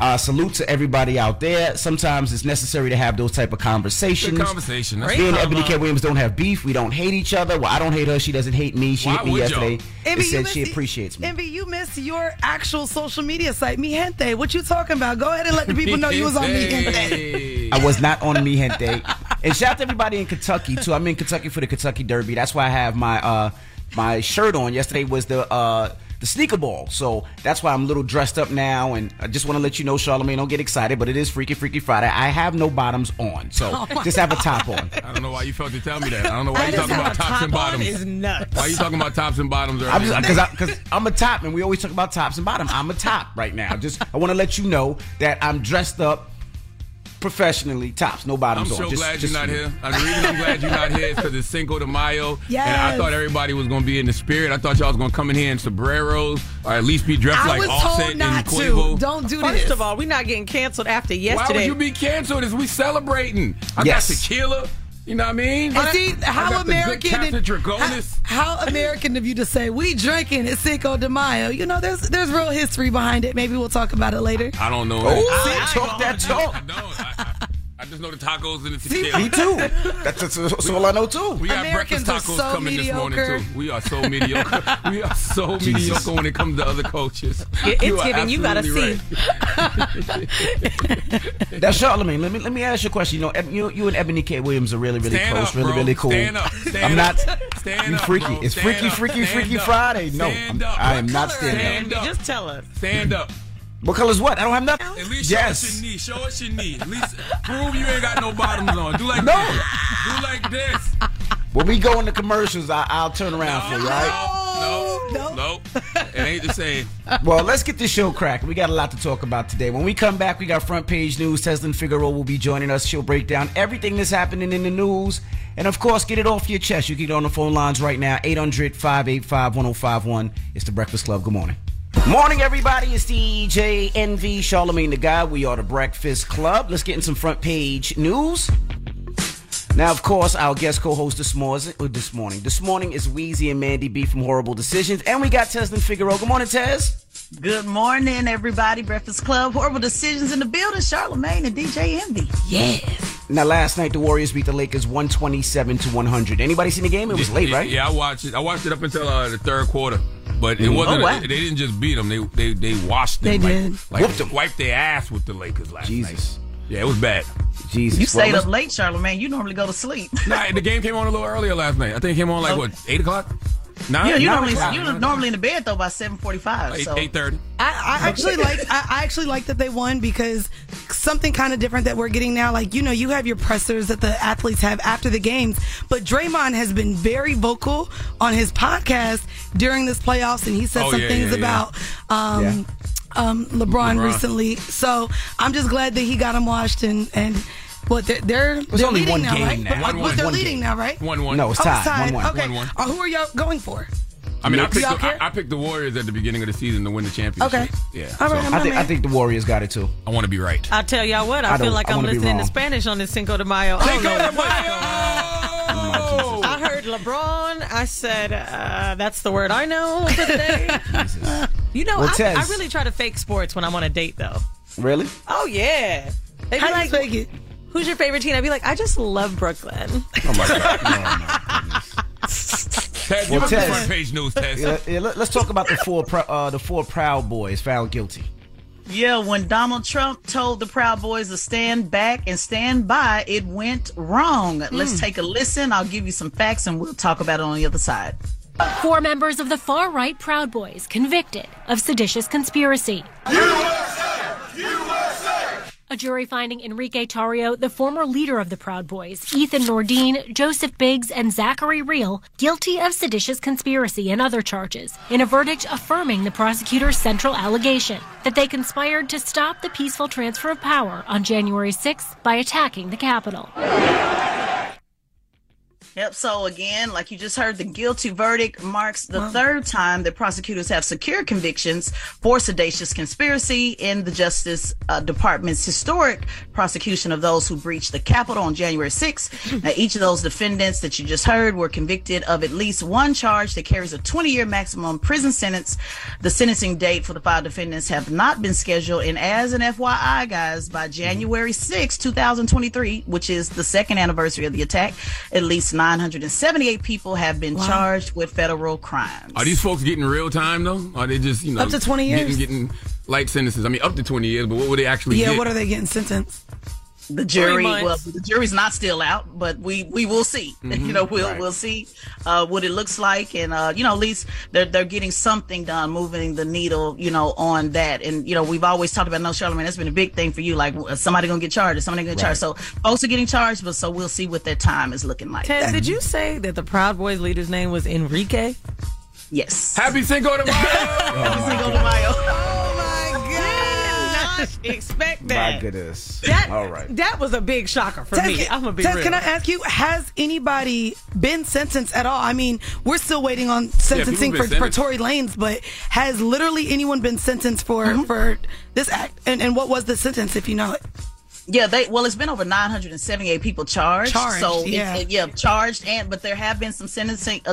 Salute to everybody out there. Sometimes it's necessary to have those type of conversations. Good conversation. Me and Ebony K. Williams don't have beef. We don't hate each other. Well, I don't hate her. She doesn't hate me. She hit me yesterday. And said she appreciates me. Envy, you missed your actual social media site, Mi Gente. What you talking about? Go ahead and let the people know you was on Mi Gente. I was not on Mi Gente. And shout out to everybody in Kentucky, too. I'm in Kentucky for the Kentucky Derby. That's why I have my shirt on. Yesterday was the sneaker ball. So that's why I'm a little dressed up now. And I just want to let you know, Charlamagne, don't get excited, but it is Freaky Freaky Friday. I have no bottoms on. So just have a top on. I don't know why you felt to tell me that. I don't know why you talking about tops and bottoms. Is nuts. Why are you talking about tops and bottoms? Because I'm a top, and we always talk about tops and bottoms. I'm a top right now. I want to let you know that I'm dressed up professionally, tops, no bottoms on. I'm so glad you're not here. The reason I'm glad you're not here is because it's Cinco de Mayo. Yes. And I thought everybody was going to be in the spirit. I thought y'all was going to come in here in sombreros or at least be dressed like Offset and Quavo. Don't do this. First of all, we're not getting canceled after yesterday. Why would you be canceled? Is we celebrating? I got tequila. You know what I mean? And see, how American of you to say we drinking it's Cinco de Mayo. You know, there's real history behind it. Maybe we'll talk about it later. I don't know. Talk that talk. I just know the tacos and the tequila. Me too. That's all I know too. We got Americans breakfast tacos so coming mediocre. this morning too. We are so mediocre. We are so mediocre when it comes to other cultures. It's giving you gotta see. That's Charlamagne. Let me ask you a question. You know, you and Ebony K. Williams are really Stand close, up, really cool. Stand up. I'm not. Stand You up, freaky. bro. It's Stand Freaky up. Friday. No, Stand up. I am not standing Stand up. up. Just tell us. Stand up. What color's what? I don't have nothing. At least show us your knee. Show us your knee. At least prove you ain't got no bottoms on. Do like No. this. Do like this. When we go into commercials, I'll turn around for you, all right? No. It ain't the same. Well, let's get this show cracking. We got a lot to talk about today. When we come back, we got front page news. Teslyn Figueroa will be joining us. She'll break down everything that's happening in the news. And, of course, get it off your chest. You can get on the phone lines right now, 800-585-1051. It's The Breakfast Club. Good morning. Morning, everybody. It's DJ Envy, Charlamagne the Guy. We are The Breakfast Club. Let's get in some front page news. Now, of course, our guest co-host this morning is Weezy and Mandy B from Horrible Decisions. And we got Teslyn Figueroa. Good morning, Tez. Good morning, everybody. Breakfast Club, Horrible Decisions in the building. Charlamagne and DJ Envy. Yes. Now, last night, the Warriors beat the Lakers 127-100. Anybody seen the game? It was late, right? Yeah, I watched it. I watched it up until the third quarter. But it wasn't. They didn't just beat them. They washed them. They did. Whooped them. Wiped their ass with the Lakers last night. Yeah, it was bad. Jesus. You stayed up late, Charlamagne. You normally go to sleep. Nah, the game came on a little earlier last night. I think it came on 8 o'clock? 9? Yeah, you're normally in the bed though by 7:45. 8:30. I actually like that they won because something kind of different that we're getting now. Like, you know, you have your pressers that the athletes have after the games, but Draymond has been very vocal on his podcast during this playoffs, and he said some things about LeBron recently. So I'm just glad that he got him washed and what they're only leading one now, game right? now. But they're leading now, right? 1-1. No, it's tied. 1-1. Okay. 1-1. Who are y'all going for? I mean, I Y'all care? picked the Warriors at the beginning of the season to win the championship. Okay. Yeah. All right, I think the Warriors got it too. I want to be right. I'll tell y'all what, I feel like I'm listening to Spanish on this Cinco de Mayo. Cinco de Mayo! I heard LeBron. I said, that's the word I know for today. You know, I really try to fake sports when I'm on a date, though. Really? Oh, yeah. They be How like, do you fake it? Who's your favorite team? I'd be like, I just love Brooklyn. Oh, my God. Oh, my goodness. Tez, give us the front page news, Tez. Let's talk about the four Proud Boys found guilty. Yeah, when Donald Trump told the Proud Boys to stand back and stand by, it went wrong. Let's take a listen. I'll give you some facts, and we'll talk about it on the other side. 4 members of the far-right Proud Boys convicted of seditious conspiracy. A jury finding Enrique Tarrio, the former leader of the Proud Boys, Ethan Nordine, Joseph Biggs, and Zachary Real, guilty of seditious conspiracy and other charges, in a verdict affirming the prosecutor's central allegation that they conspired to stop the peaceful transfer of power on January 6th by attacking the Capitol. Yep. So again, like you just heard, the guilty verdict marks the third time that prosecutors have secured convictions for seditious conspiracy in the Justice Department's historic prosecution of those who breached the Capitol on January 6th. Now, each of those defendants that you just heard were convicted of at least one charge that carries a 20-year maximum prison sentence. The sentencing date for the 5 defendants have not been scheduled. And as an FYI, guys, by January 6, 2023, which is the second anniversary of the attack, at least 978 people have been charged with federal crimes. Are these folks getting real time, though? Are they just, up to 20 years? Getting light sentences? I mean, up to 20 years, but what would they actually get? Yeah, what are they getting sentenced? The jury, the jury's not still out, but we will see. We'll see what it looks like, and at least they're getting something done, moving the needle, on that. And we've always talked about, Charlamagne, that's been a big thing for you. Like, somebody gonna get charged, somebody gonna get charged. So folks are getting charged, but so we'll see what their time is looking like. Ted, did you say that the Proud Boys leader's name was Enrique? Yes. Happy Cinco de Mayo. Happy Cinco de Mayo. Expect that. My goodness. All right. That was a big shocker for me. I'm gonna be Tess, real. can I ask you, has anybody been sentenced at all? I mean, we're still waiting on sentencing for Tory Lanez, but has literally anyone been sentenced for this act? And what was the sentence, if you know it? Yeah, it's been over 978 people charged. So charged, but there have been some sentencing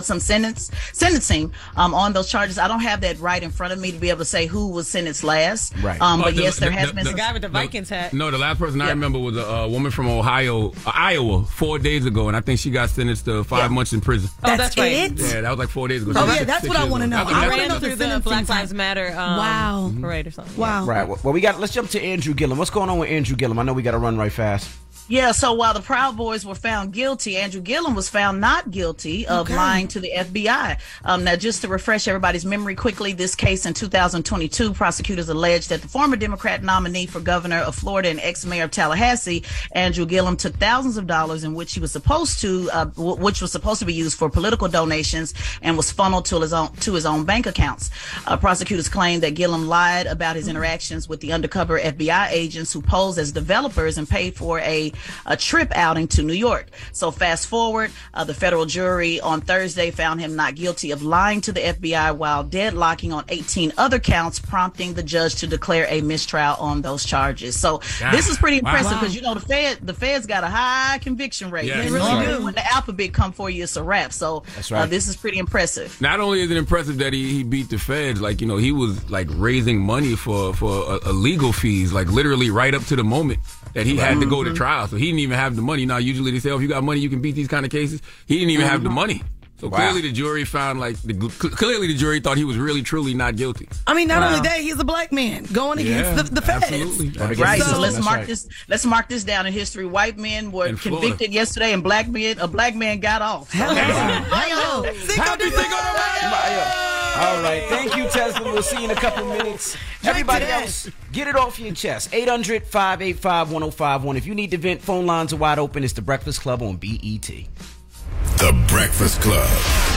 on those charges. I don't have that right in front of me to be able to say who was sentenced last. Right. But there has been the guy with the Vikings hat. No, the last person I remember was a woman from Iowa, 4 days ago, and I think she got sentenced to 5 months in prison. That's right. Yeah, that was like 4 days ago. That's what I want to know. I ran through the Black Lives Matter parade or something. Wow. Right. Well, let's jump to Andrew Gillum. What's going on with Andrew Gillum? I know we got to run right fast. Yeah, so while the Proud Boys were found guilty, Andrew Gillum was found not guilty of lying to the FBI. Now, just to refresh everybody's memory quickly, this case in 2022, prosecutors alleged that the former Democrat nominee for governor of Florida and ex-mayor of Tallahassee, Andrew Gillum, took thousands of dollars in which was supposed to be used for political donations and was funneled to his own bank accounts. Prosecutors claimed that Gillum lied about his interactions with the undercover FBI agents who posed as developers and paid for a trip outing to New York. So fast forward, the federal jury on Thursday found him not guilty of lying to the FBI while deadlocking on 18 other counts, prompting the judge to declare a mistrial on those charges. So this is pretty impressive because the feds got a high conviction rate. Yeah, they really do. When the alphabet come for you, it's a wrap. So this is pretty impressive. Not only is it impressive that he beat the feds, like, he was like raising money for legal fees, like literally right up to the moment that he had to go to trial. So he didn't even have the money. Now, usually they say, if you got money, you can beat these kind of cases. He didn't even have the money. So clearly the jury found clearly the jury thought he was really, truly not guilty. I mean, not only that, he's a black man going against the feds. Absolutely. Right. So let's mark this down in history. White men were convicted yesterday, and a black man got off. So Happy Cinco de Mayo. All right. Thank you, Tesla. We'll see you in a couple minutes. Everybody else, get it off your chest. 800-585-1051. If you need to vent, phone lines are wide open. It's The Breakfast Club on BET. The Breakfast Club.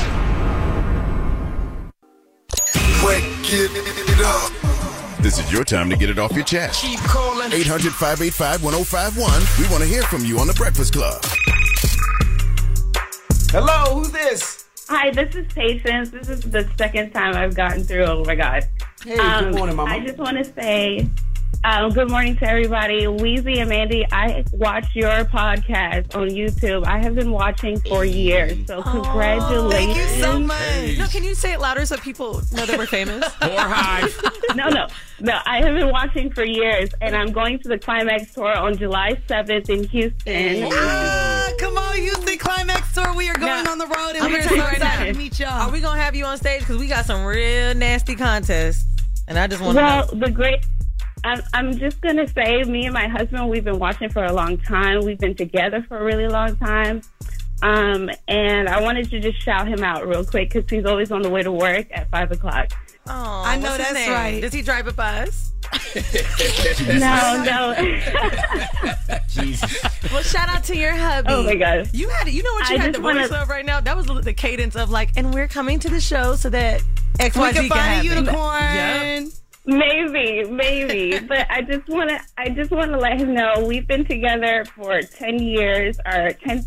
Wake it up. This is your time to get it off your chest. Keep calling. 800-585-1051. We want to hear from you on The Breakfast Club. Hello, who's this? Hi, this is Patience. This is the second time I've gotten through. Oh, my God. Hey, good morning, Mama. I just want to say good morning to everybody. Weezy and Mandy, I watch your podcast on YouTube. I have been watching for years, so congratulations. Thank you so much. No, can you say it louder so people know that we're famous? Or hi. No, I have been watching for years, and I'm going to the Climax Tour on July 7th in Houston. Come on, Houston Climax Tour. We are going on the road, and we're so excited to meet y'all. Are we going to have you on stage? Because we got some real nasty contests, and I just want to know. I'm just going to say, me and my husband, we've been watching for a long time. We've been together for a really long time. And I wanted to just shout him out real quick because he's always on the way to work at 5 o'clock. Oh, I know that's right. Does he drive a bus? No. Jesus. Well, shout out to your hubby. Oh my God. You know what you had the voice of right now? That was the cadence of and we're coming to the show so that XYZ can find a unicorn. Yep. Maybe, but I just want to let him know we've been together for 10 years, or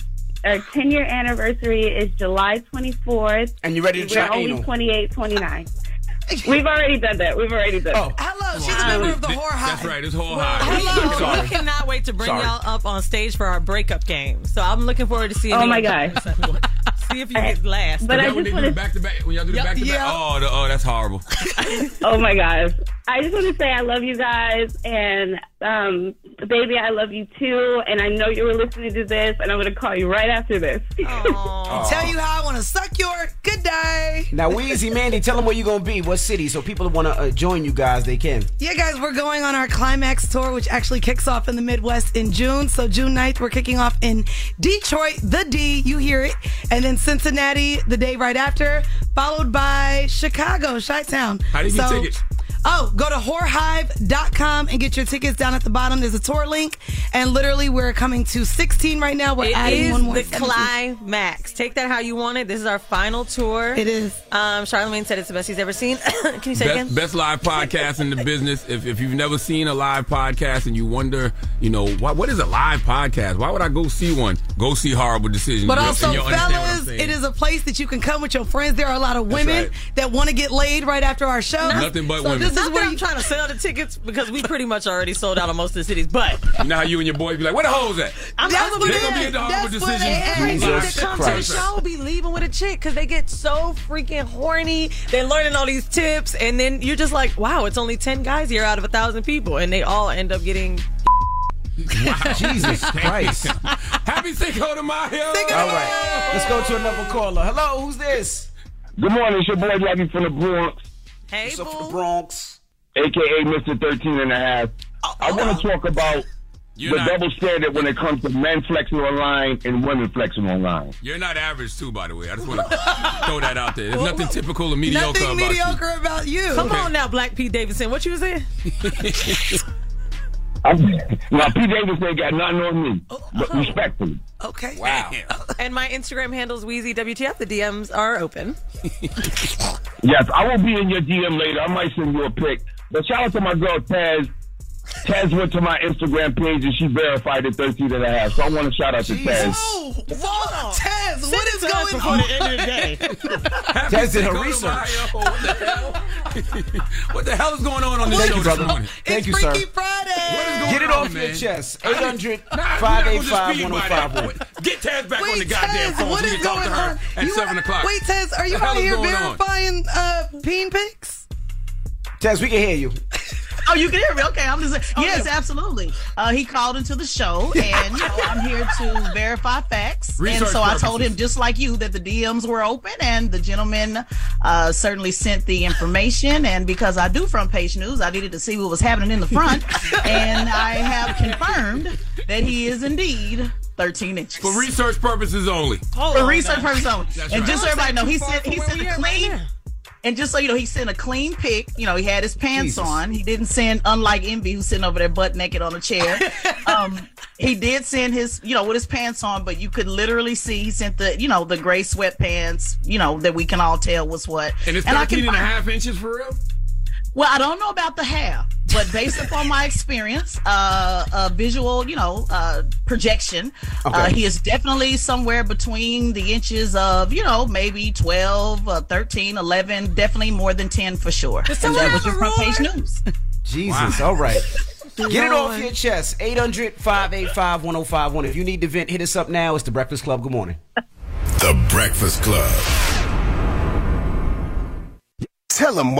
Our 10-year anniversary is July 24th. And you ready to try anal? We're only 28, 29. We've already done that. Hello, she's a member of the Whore Hive. That's right, it's Whore Hive. Hello, we cannot wait to bring y'all up on stage for our breakup game. So I'm looking forward to seeing. Oh my gosh! See if you can last. But I just want to back-to-back. When y'all do the back-to-back, oh, that's horrible. Oh my gosh! I just want to say I love you guys, and baby, I love you too. And I know you were listening to this, and I'm going to call you right after this. Tell you how I want to suck your good day. Now, Weezy, Mandy, tell them where you're going to be, what city, so people want to join you guys, they can. Yeah, guys, we're going on our Climax tour, which actually kicks off in the Midwest in June. So June 9th, we're kicking off in Detroit, the D, you hear it, and then Cincinnati the day right after, followed by Chicago, Chi-Town. How do you get tickets? Oh, go to whorehive.com and get your tickets. Down at the bottom, there's a tour link. And literally, we're coming to 16 right now. We're adding one more. It is the Climax. Take that how you want it. This is our final tour. It is. Charlamagne said it's the best he's ever seen. Can you say it again? Best live podcast in the business. If you've never seen a live podcast and you wonder, what is a live podcast? Why would I go see one? Go see Horrible Decisions. But also, fellas, it is a place that you can come with your friends. There are a lot of women that want to get laid right after our show. Nothing but women. This is where I'm trying to sell the tickets because we pretty much already sold out of most of the cities. But you know how you and your boys be like, where the hoes at? They're going to be at the Horrible Decisions. Everybody that comes to the show be leaving with a chick because they get so freaking horny. They're learning all these tips, and then you're just like, wow, it's only 10 guys here out of 1,000 people, and they all end up getting. Wow. Jesus Christ. Happy Cinco de Mayo. All right. Let's go to another caller. Hello, who's this? Good morning. It's your boy Jackie from the Bronx. Hey, what's up from the Bronx? A.K.A. Mr. 13 and a half. I want to talk about double standard when it comes to men flexing online and women flexing online. You're not average, too, by the way. I just want to throw that out there. There's nothing typical or mediocre about you. Come on now, Black Pete Davidson. What you was saying? Now, Pete Davidson ain't got nothing on me, but respectfully. Okay. Wow. And my Instagram handle is Weezy WTF. The DMs are open. Yes, I will be in your DM later. I might send you a pic. But shout out to my girl, Taz. Taz went to my Instagram page and she verified it 13 and a half. So I want to shout out to Taz. Whoa, Taz, what is going on? Before the end of the day. Taz did her research. What the hell is going on this show this morning? Thank you, sir. Freaky Friday. Get it off your chest. 800-585-1051. Get Taz back on the goddamn phone so we can talk to her at 7 o'clock. Wait, Taz, are you out here verifying peen pics? Taz, we can hear you. Oh, you can hear me? Okay, I'm just yes, absolutely. He called into the show, and I'm here to verify facts. And so I told him, just like you, that the DMs were open, and the gentleman certainly sent the information. And because I do front page news, I needed to see what was happening in the front, and I have confirmed that he is indeed 13 inches. For research purposes only. For research purposes only. That's and right. just so everybody know, he sent a clean. And just so you know, he sent a clean pic. He had his pants on. He didn't send, unlike Envy, who's sitting over there butt naked on a chair. He did send his, with his pants on, but you could literally see he sent the, the gray sweatpants, that we can all tell was what. And it's 13 and a half inches for real? Well, I don't know about the half, but based upon my experience, visual, projection, he is definitely somewhere between the inches of, maybe 12, 13, 11, definitely more than 10 for sure. And that was your front page news. Jesus, all right. Get it off your chest. 800-585-1051. If you need to vent, hit us up now. It's The Breakfast Club. Good morning. The Breakfast Club. Tell them.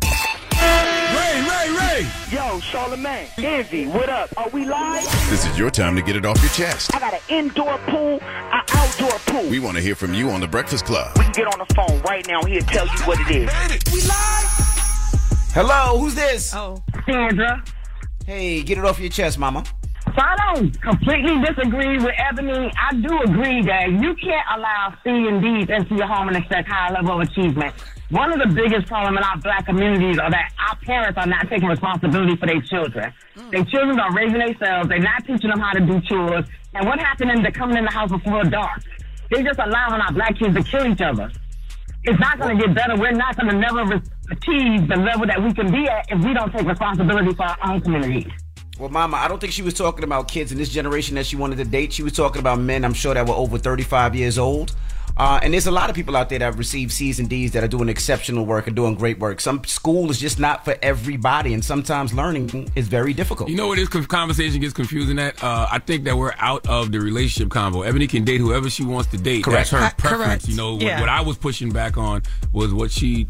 Ray. Yo, Charlamagne, Envy, what up? Are we live? This is your time to get it off your chest. I got an indoor pool, an outdoor pool. We want to hear from you on The Breakfast Club. We can get on the phone right now. He'll tell you what it is. We live? Hello, who's this? Oh, Sandra. Hey, get it off your chest, mama. So I don't completely disagree with Ebony. I do agree that you can't allow C and D's into your home and expect high level of achievement. One of the biggest problems in our black communities are that our parents are not taking responsibility for their children. Their children are raising themselves. They're not teaching them how to do chores. And what happened they're coming in the house before dark? They're just allowing our black kids to kill each other. It's not going to get better. We're not going to never achieve the level that we can be at if we don't take responsibility for our own communities. Well, Mama, I don't think she was talking about kids in this generation that she wanted to date. She was talking about men, I'm sure, that were over 35 years old. And there's a lot of people out there that have received C's and D's that are doing exceptional work and doing great work. Some school is just not for everybody, and sometimes learning is very difficult. You know what this conversation gets confusing at? I think that we're out of the relationship convo. Ebony can date whoever she wants to date. Correct. That's her preference. Correct. You know, Yeah. what I was pushing back on was what she,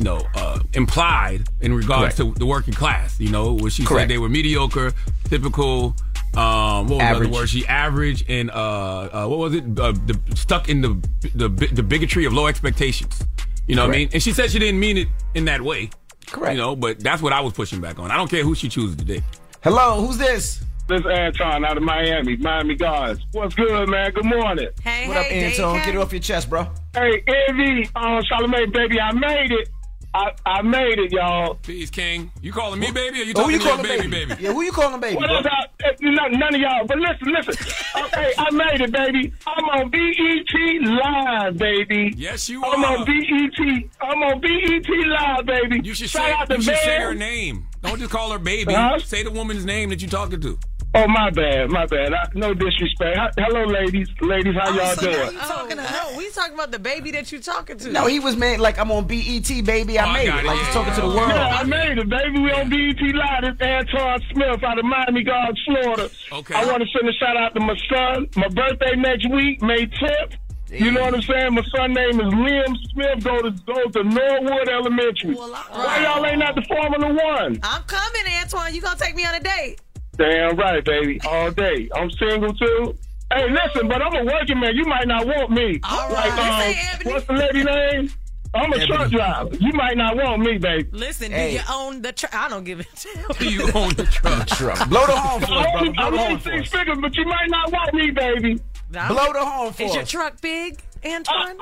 implied in regards to the working class. You know, where she said they were mediocre, typical. What was the other word? She average and what was it? Stuck in the bigotry of low expectations. You know what I mean? And she said she didn't mean it in that way. Correct. You know, but that's what I was pushing back on. I don't care who she chooses to date. Hello, who's this? This is Anton out of Miami Guards. What's good, man? Good morning. Hey, What up, Anton? Get it off your chest, bro. Hey, Envy, Charlamagne, baby, I made it. I made it, y'all. Peace, King. You calling me baby or you Who talking you to your calling baby? Yeah, who you calling baby? What bro? is that? None of y'all. But listen. Okay, I made it, baby. I'm on BET Live, baby. Yes, you I'm are. on BET. I'm on BET Live, baby. You should Shout out to say her Van. name. Don't just call her baby. Huh? Say the woman's name that you're talking to. Oh, my bad. No disrespect. Hello, ladies. Ladies, how y'all doing? No, we talking about the baby that you talking to. No, he was made like I'm on BET, baby. I made it. Like he's talking to the world. Yeah, I made it, baby. We on BET Live. It's Anton Smith out of Miami Guards, Florida. Okay. I want to send a shout out to my son. My birthday next week, May 10th. You know what I'm saying? My son name is Liam Smith. Go to Norwood Elementary. Why y'all ain't at the Formula One? I'm coming, Antoine. You gonna take me on a date? Damn right, baby. All day. I'm single too. Hey, listen, but I'm a working man. You might not want me. All right. What's the lady name? I'm a truck driver. You might not want me, baby. Listen, do you own the truck? I don't give it to you. Do you own the truck? Blow the horn for us, brother. I'm only 6 figures, but you might not want me, baby. Blow the horn for us. Is your truck big, Antoine?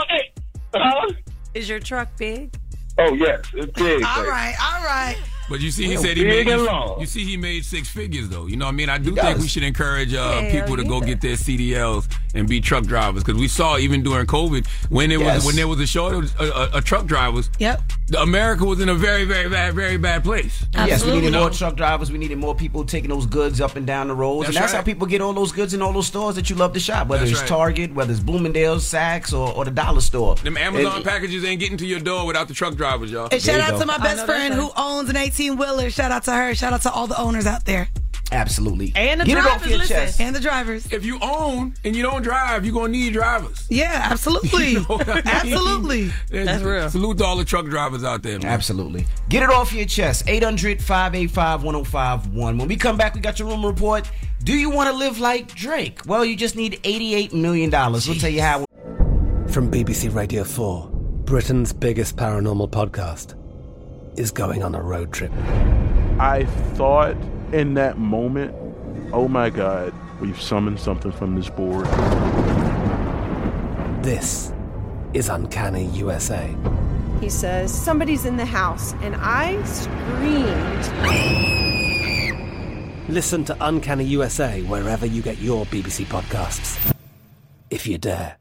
Is your truck big? Oh, yes. It's big. All right. But you see, he Well, said he big made. and long. You see, he made 6 figures though. You know what I mean? I do He think does. we should encourage people to go get their CDLs and be truck drivers because we saw even during COVID when there was a shortage of truck drivers. Yep. America was in a very, very bad place. Yes, we needed more truck drivers. We needed more people taking those goods up and down the roads. That's And that's right. how people get all those goods in all those stores that you love to shop, whether That's it's right. Target, whether it's Bloomingdale's, Saks, or the dollar store. Them Amazon And- packages ain't getting to your door without the truck drivers, y'all. And shout There you out go. to my best friend who owns an 18-wheeler. Shout out to her. Shout out to all the owners out there. Absolutely. And the Get it off drivers, your listen. chest. And the drivers. If you own and you don't drive, you're gonna need drivers. Yeah, absolutely. You know what I mean? Absolutely. That's real. Salute to all the truck drivers out there, man. Absolutely. Get it off your chest. 800-585-1051. When we come back, we got your room report. Do you want to live like Drake? Well, you just need $88 million. We'll tell you how. From BBC Radio 4, Britain's biggest paranormal podcast is going on a road trip. I thought in that moment, oh my God, we've summoned something from this board. This is Uncanny USA. He says, somebody's in the house, and I screamed. Listen to Uncanny USA wherever you get your BBC podcasts, if you dare.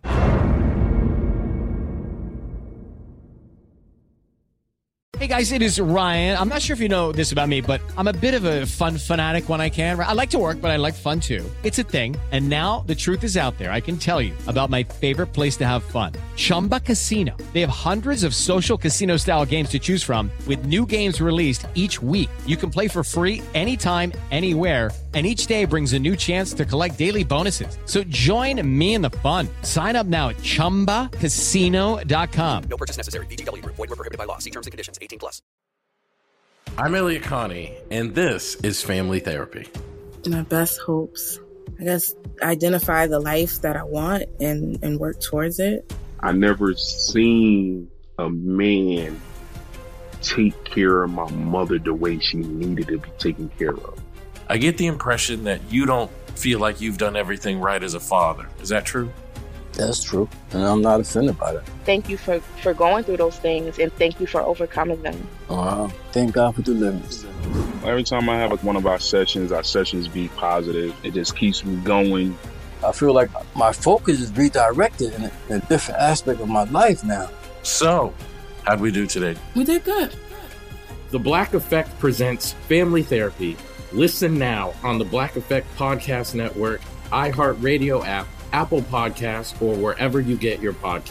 Hey guys, it is Ryan. I'm not sure if you know this about me, but I'm a bit of a fun fanatic when I can. I like to work, but I like fun too. It's a thing. And now the truth is out there. I can tell you about my favorite place to have fun. Chumba Casino. They have hundreds of social casino style games to choose from with new games released each week. You can play for free anytime, anywhere. And each day brings a new chance to collect daily bonuses. So join me in the fun. Sign up now at ChumbaCasino.com. No purchase necessary. VGW Group. Void where prohibited by law. See terms and conditions. 18+. I'm Elliot Connie, and this is Family Therapy. My best hopes, I guess, identify the life that I want and work towards it. I never seen a man take care of my mother the way she needed to be taken care of. I get the impression that you don't feel like you've done everything right as a father. Is that true? That's true, and I'm not offended by that. Thank you for going through those things, and thank you for overcoming them. Wow. Thank God for deliverance. Every time I have one of our sessions be positive. It just keeps me going. I feel like my focus is redirected in a different aspect of my life now. So, how'd we do today? We did good. The Black Effect presents Family Therapy Listen now on the Black Effect Podcast Network, iHeartRadio app, Apple Podcasts, or wherever you get your podcasts.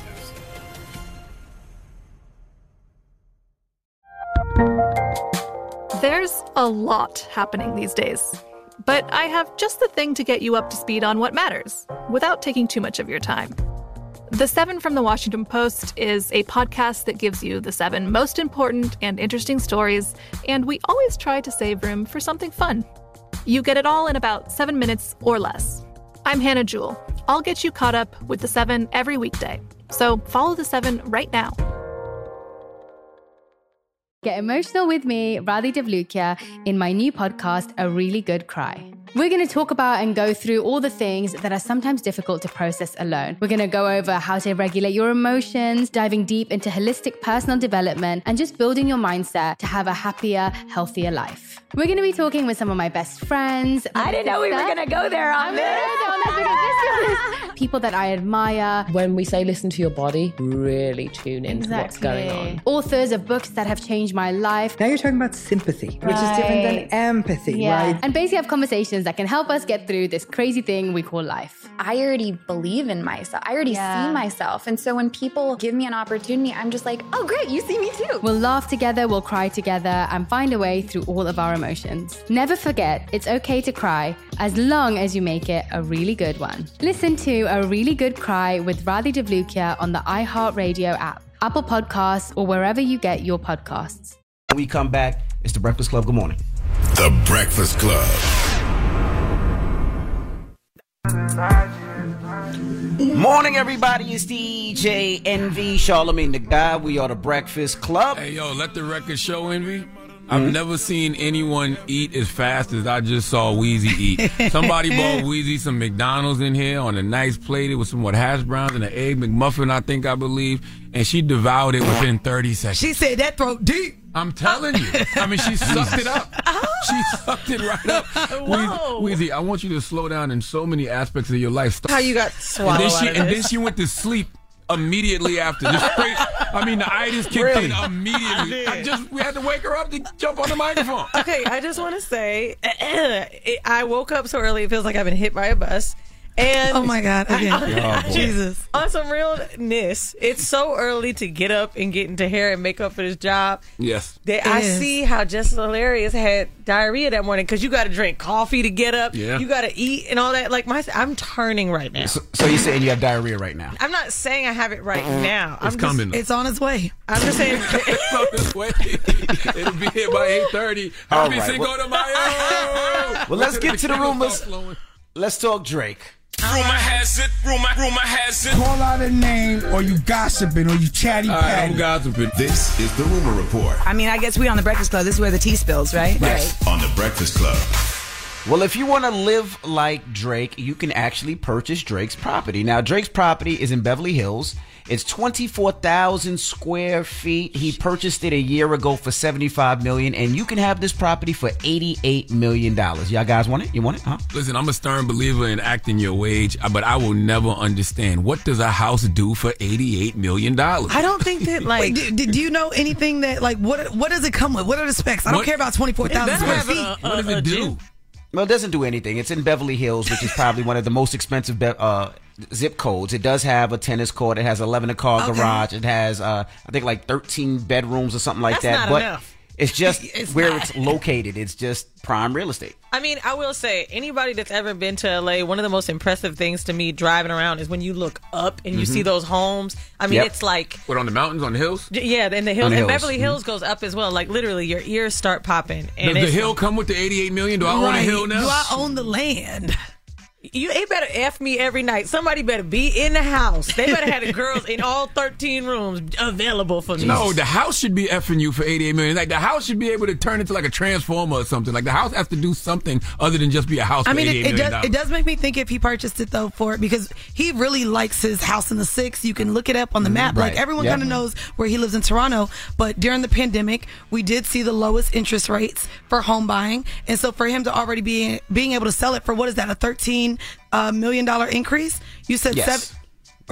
There's a lot happening these days, but I have just the thing to get you up to speed on what matters without taking too much of your time. The 7 from the Washington Post is a podcast that gives you the 7 most important and interesting stories, and we always try to save room for something fun. You get it all in about 7 minutes or less. I'm Hannah Jewell. I'll get you caught up with the 7 every weekday. So follow the 7 right now. Get emotional with me, Radhi Devlukia, in my new podcast, A Really Good Cry. We're going to talk about and go through all the things that are sometimes difficult to process alone. We're going to go over how to regulate your emotions, diving deep into holistic personal development, and just building your mindset to have a happier, healthier life. We're going to be talking with some of my best friends. I didn't know we were going to go there on this. People that I admire. When we say listen to your body, really tune into what's going on. Authors of books that have changed my life. Now you're talking about sympathy, which is different than empathy, right? And basically have conversations that can help us get through this crazy thing we call life. I already believe in myself. I already see myself. And so when people give me an opportunity, I'm just like, oh, great, you see me too. We'll laugh together, we'll cry together, and find a way through all of our emotions. Never forget, it's okay to cry, as long as you make it a really good one. Listen to A Really Good Cry with Radhi Devlukia on the iHeartRadio app, Apple Podcasts, or wherever you get your podcasts. When we come back, it's The Breakfast Club. Good morning. The Breakfast Club. Morning, everybody. It's DJ Envy, Charlamagne the God. We are The Breakfast Club. Hey, yo, let the record show, Envy. I've never seen anyone eat as fast as I just saw Weezy eat. Somebody bought Weezy some McDonald's in here on a nice plate. It was some hash browns and an egg McMuffin, I believe. And she devoured it within 30 seconds. She said that throat deep. I'm telling you. I mean, she sucked it up. She sucked it right up. Weezy, I want you to slow down in so many aspects of your life. How you got swallowed and then she went to sleep immediately after. Just straight, I mean, the itis kicked in immediately. We had to wake her up to jump on the microphone. Okay, I just want to say, I woke up so early, it feels like I've been hit by a bus. And oh my God, again. Jesus. On some realness, it's so early to get up and get into hair and makeup for this job. Yes. I see how Jess Hilarious had diarrhea that morning because you got to drink coffee to get up. Yeah. You got to eat and all that. Like I'm turning right now. So you're saying you have diarrhea right now? I'm not saying I have it right now. It's coming. It's on its way. I'm just saying it's on its way. It'll be here by 8:30. All right. Cinco de Mayo. Well, let's get to the rumors. Let's talk Drake. Rumor has it. Call out a name, or you gossiping, or you chatty patty. I'm gossiping. This is the Rumor Report. I mean, I guess we on the Breakfast Club. This is where the tea spills, right? Yes, on the Breakfast Club. Well, if you want to live like Drake, you can actually purchase Drake's property. Now, Drake's property is in Beverly Hills. It's 24,000 square feet. He purchased it a year ago for $75 million, and you can have this property for $88 million. Y'all guys want it? You want it? Huh? Listen, I'm a stern believer in acting your wage, but I will never understand. What does a house do for $88 million? I don't think that, like... Wait, do you know anything that, like, what does it come with? What are the specs? I don't care about 24,000 square feet. What does it do? Well, it doesn't do anything. It's in Beverly Hills, which is probably one of the most expensive zip codes. It does have a tennis court. It has an 11-car garage. It has, I think, like 13 bedrooms or something like that. Not enough. It's just it's located. It's just prime real estate. I mean, I will say, anybody that's ever been to LA, one of the most impressive things to me driving around is when you look up and you see those homes. I mean, it's like... What, on the mountains, on the hills? Yeah, and the hills. And Beverly Hills goes up as well. Like, literally, your ears start popping. And Does the hill come with the $88 million? Do I own a hill now? Do I own the land? They better F me every night. Somebody better be in the house. They better have the girls in all 13 rooms available for me. No, the house should be effing you for $88 million. Like, the house should be able to turn into like a transformer or something. Like, the house has to do something other than just be a house for $88 million. It does make me think if he purchased it, though, because he really likes his house in the 6. You can look it up on the map. Right. Like, everyone kind of knows where he lives in Toronto. But during the pandemic, we did see the lowest interest rates for home buying. And so for him to already being able to sell it for, what is that, a $13 million increase? You said yes.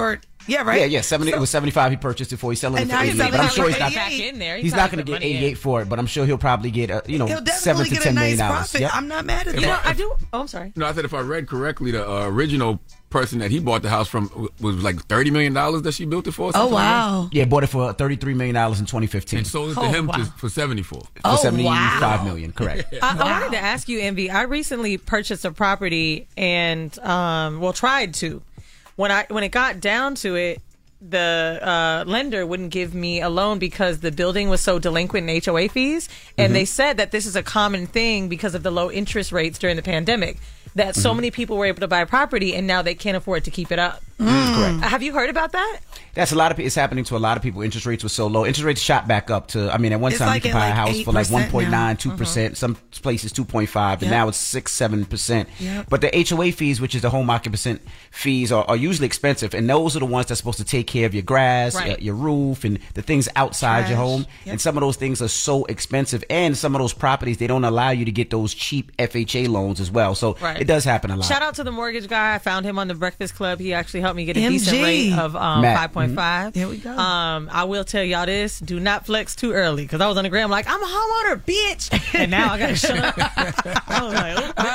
Yeah, right. Yeah. 70. It was 75. He purchased it for. He's selling it for 88. But I'm sure he's not. Back in there. He's not going to get 88 for it, but I'm sure he'll probably get He'll definitely $7 to get $10 a million. nice profit. Yep. I'm not mad at that. I do. Oh, I'm sorry. No, I said if I read correctly, the original person that he bought the house from was like $30 million that she built it for. Oh, wow. Yeah, bought it for $33 million in 2015. And sold it to him for 74. For $75 million, correct. I wanted to ask you, Envy. I recently purchased a property and, tried to. When it got down to it, the lender wouldn't give me a loan because the building was so delinquent in HOA fees. And they said that this is a common thing because of the low interest rates during the pandemic, that so many people were able to buy property and now they can't afford to keep it up. Correct. Have you heard about that? That's a lot of. It's happening to a lot of people. Interest rates were so low. Interest rates shot back up to. I mean, at one time you could buy a house for like 1.9, 2%. Some places 2.5, and now it's 6-7%. Yep. But the HOA fees, which is the home occupant fees, are usually expensive, and those are the ones that's supposed to take care of your grass, your roof, and the things outside your home. Yep. And some of those things are so expensive, and some of those properties they don't allow you to get those cheap FHA loans as well. So it does happen a lot. Shout out to the mortgage guy. I found him on the Breakfast Club. He actually helped me get a decent rate of 5.5. There we go. I will tell y'all this: do not flex too early, because I was on the gram like, I'm a homeowner, bitch, and now I gotta shut up. I was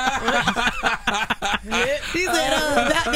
like, he said, that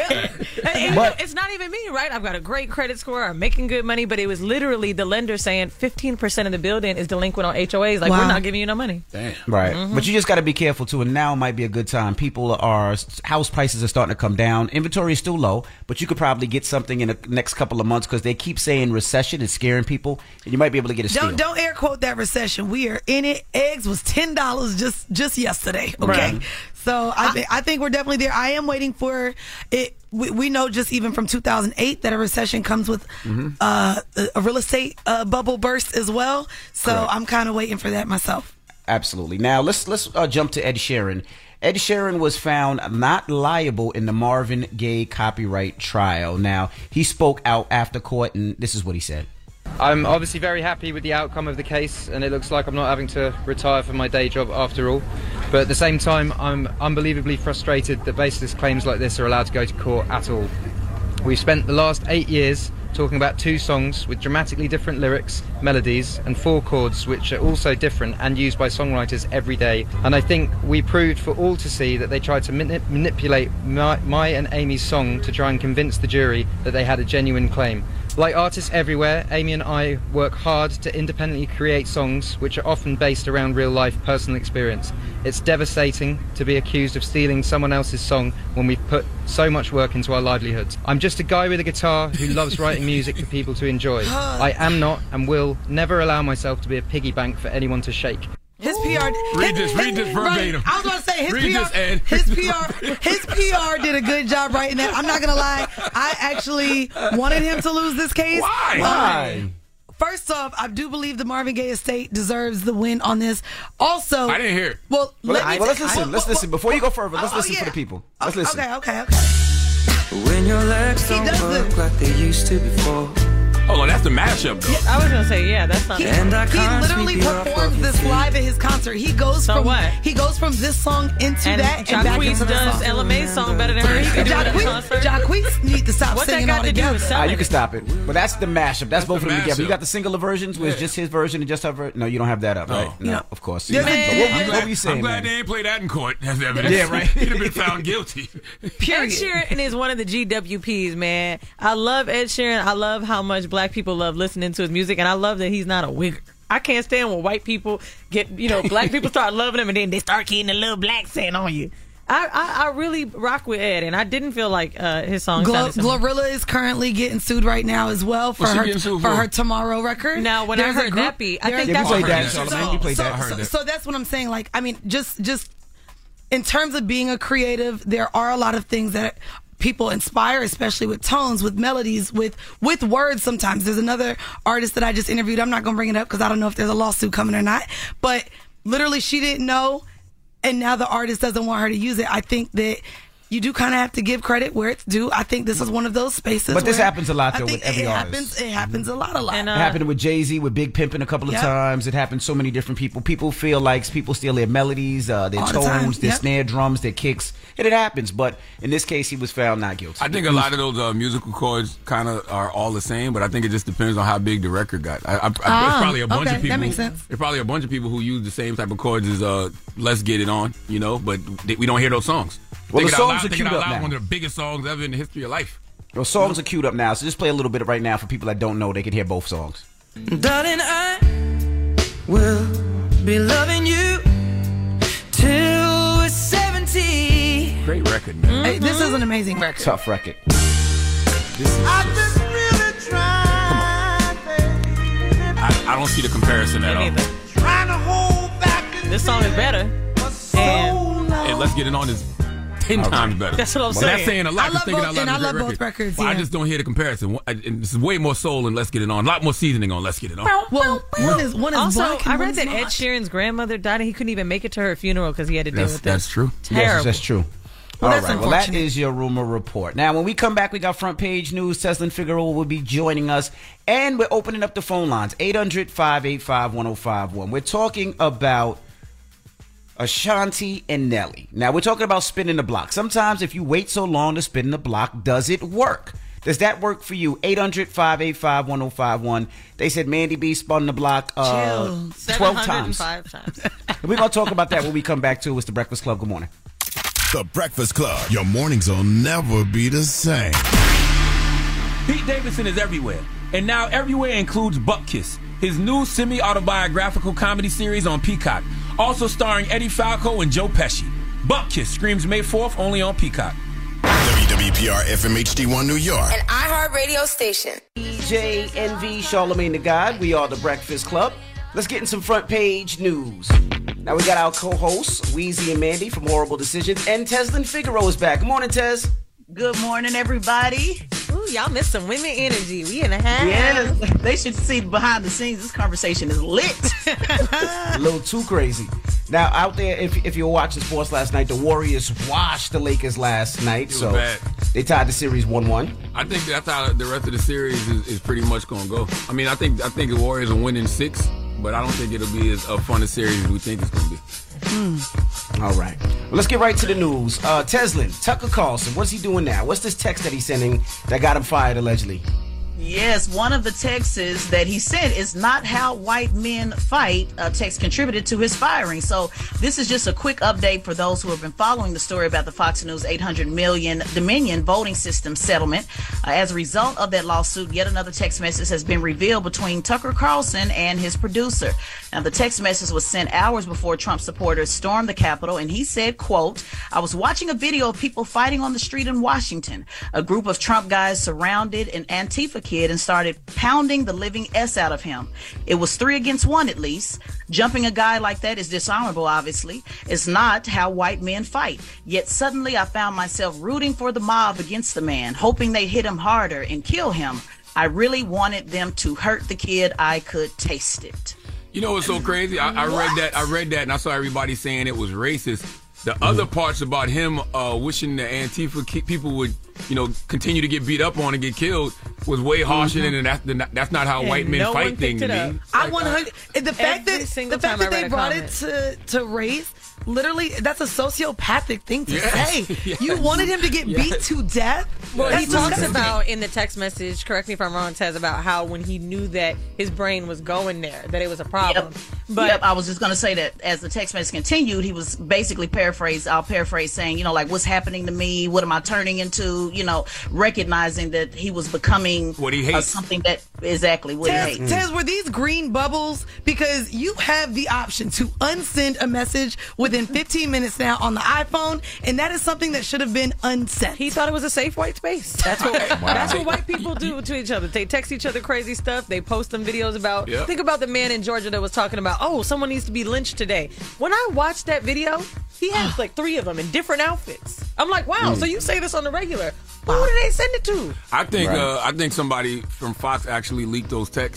it. But it's not even me, right? I've got a great credit score. I'm making good money, but it was literally the lender saying 15% of the building is delinquent on HOAs. Like, we're not giving you no money. Damn. Right. But you just got to be careful too. And now might be a good time. House prices are starting to come down. Inventory is still low, but you could probably get something in the next couple of months because they keep saying recession is scaring people, and you might be able to get a steal. Don't air quote that recession. We are in it. Eggs was $10 just yesterday. Okay. Right. So I think we're definitely there. I am waiting for it. We know just even from 2008 that a recession comes with a real estate bubble burst as well. So I'm kind of waiting for that myself. Absolutely. Now let's jump to Ed Sheeran. Ed Sheeran was found not liable in the Marvin Gaye copyright trial. Now, he spoke out after court, and this is what he said. I'm obviously very happy with the outcome of the case, and it looks like I'm not having to retire from my day job after all. But at the same time, I'm unbelievably frustrated that baseless claims like this are allowed to go to court at all. We've spent the last 8 years talking about 2 songs with dramatically different lyrics, melodies, and 4 chords which are also different and used by songwriters every day. And I think we proved for all to see that they tried to manipulate my and Amy's song to try and convince the jury that they had a genuine claim. Like artists everywhere, Amy and I work hard to independently create songs which are often based around real-life personal experience. It's devastating to be accused of stealing someone else's song when we've put so much work into our livelihoods. I'm just a guy with a guitar who loves writing music for people to enjoy. I am not and will never allow myself to be a piggy bank for anyone to shake. His PR. Read this verbatim. I was going to say his PR did a good job writing that. I'm not going to lie. I actually wanted him to lose this case. Why? First off, I do believe the Marvin Gaye estate deserves the win on this. Also, I didn't hear it. Well, let's listen. Let's listen. Before you go further, let's listen for the people. Let's listen. Okay. When your legs don't work like they used to before. Hold on, that's the mashup, though. I was going to say, that's not He literally performs this live at his concert. He goes from this song into that and back into the song. Jacquees does LMA's song better than her. He can do it at a concert. Jacquees need to stop singing all together. You can stop it. But that's the mashup. That's both of them together. You got the singular versions where it's just his version and just her version. No, you don't have that up, right? No, of course. Yeah, what were you saying, I'm glad they ain't play that in court as evidence. Yeah, right. He'd have been found guilty. Ed Sheeran is one of the GWPs, man. I love Ed Sheeran. I love how much black people love listening to his music, and I love that he's not a wigger. I can't stand when white people get, black people start loving him, and then they start getting a little black scent on you. I really rock with Ed, and I didn't feel like his song. Glorilla is currently getting sued right now as well for her Tomorrow record. Now, when I heard that beat, I think that's what that. So that's what I'm saying. Like, I mean, just in terms of being a creative, there are a lot of things that people inspire, especially with tones, with melodies, with words sometimes. There's another artist that I just interviewed. I'm not going to bring it up because I don't know if there's a lawsuit coming or not. But literally, she didn't know, and now the artist doesn't want her to use it. I think that you do kind of have to give credit where it's due. I think this is one of those spaces. But this where happens a lot, though, I with think every artist. It happens a lot. And, it happened with Jay-Z, with Big Pimpin' a couple of times. It happened so many different people. People feel like people steal their melodies, their tones, their snare drums, their kicks. And it happens. But in this case, he was found not guilty. I think a lot of those musical chords kind of are all the same, but I think it just depends on how big the record got. There's probably a bunch of people. That makes sense. There's probably a bunch of people who use the same type of chords as "Let's Get It On," but we don't hear those songs. Well, the songs are queued up now. One of the biggest songs ever in the history of life. Well, songs are queued up now, so just play a little bit right now for people that don't know. They can hear both songs. Darling, I will be loving you till we're 70. Great record, man. Hey, this is an amazing record. Tough record. I've been really trying. I don't see the comparison at all. Trying to hold back. This song is better. And Let's Get It On is 10 times better. That's what I'm saying. That's saying a lot. I love both records. Well, I just don't hear the comparison. This is way more soul in Let's Get It On. A lot more seasoning on Let's Get It On. Well, one is also, black and I read one's that not. Ed Sheeran's grandmother died and he couldn't even make it to her funeral because he had to deal with this. That's true. Terrible. Yes, that's true. Well, All that's right. Well, that unfortunate. is your rumor report. Now, when we come back, we got front page news. Teslin Figueroa will be joining us, and we're opening up the phone lines 800-585-1051. We're talking about Ashanti and Nelly. Now, we're talking about spinning the block. Sometimes, if you wait so long to spin the block, does it work? Does that work for you? 800-585-1051. They said Mandy B spun the block 12 times. 705 times. We're going to talk about that when we come back to It's The Breakfast Club. Good morning. The Breakfast Club. Your mornings will never be the same. Pete Davidson is everywhere, and now everywhere includes Butt Kiss, his new semi-autobiographical comedy series on Peacock, also starring Eddie Falco and Joe Pesci. Butt Kiss screams May 4th only on Peacock. WWPR FM HD1 New York. An iHeart radio station. DJ NV, Charlemagne the God. We are The Breakfast Club. Let's get in some front page news. Now we got our co-hosts, Weezy and Mandy from Horrible Decisions, and Teslin Figueroa is back. Good morning, Tez. Good morning, everybody. Ooh, y'all missed some women energy. We in a house. Yes, they should see behind the scenes. This conversation is lit. A little too crazy. Now, out there, if you were watching sports last night, the Warriors washed the Lakers last night. So bad. They tied the series 1-1. I think that's how the rest of the series is pretty much going to go. I mean, I think the Warriors will win in 6, but I don't think it'll be as fun a series as we think it's going to be. All right. Well, let's get right to the news. Teslin, Tucker Carlson, what's he doing now? What's this text that he's sending that got him fired, allegedly? Yes, one of the texts that he sent is not how white men fight. A text contributed to his firing. So this is just a quick update for those who have been following the story about the Fox News $800 million Dominion voting system settlement. As a result of that lawsuit, yet another text message has been revealed between Tucker Carlson and his producer. Now, the text message was sent hours before Trump supporters stormed the Capitol, and he said, quote, "I was watching a video of people fighting on the street in Washington. A group of Trump guys surrounded an Antifa kid and started pounding the living S out of him. It was 3 against 1 at least. Jumping a guy like that is dishonorable, obviously. It's not how white men fight. Yet suddenly I found myself rooting for the mob against the man, hoping they'd hit him harder and kill him. I really wanted them to hurt the kid. I could taste it." You know what's so crazy? I read that, and I saw everybody saying it was racist. The other parts about him wishing the Antifa people would, continue to get beat up on and get killed was way harsher than that's not how white men fight thing to me. I 100. The fact that they brought it to race, literally, that's a sociopathic thing to say. Yes. You wanted him to get beat to death. Well, he That's talks disgusting. about in the text message, correct me if I'm wrong, Tez, about how when he knew that his brain was going there, that it was a problem. Yep, I was just going to say that as the text message continued, he was basically I'll paraphrase saying, like, what's happening to me? What am I turning into? Recognizing that he was becoming what he hates. Something that exactly what he hates. Tez, were these green bubbles? Because you have the option to unsend a message within 15 minutes now on the iPhone, and that is something that should have been unsent. He thought it was a safe white space. That's what white people do to each other. They text each other crazy stuff. They post them videos about. Yep. Think about the man in Georgia that was talking about, someone needs to be lynched today. When I watched that video, he had like 3 of them in different outfits. I'm like, wow. So you say this on the regular? Who did they send it to? I think somebody from Fox actually leaked those texts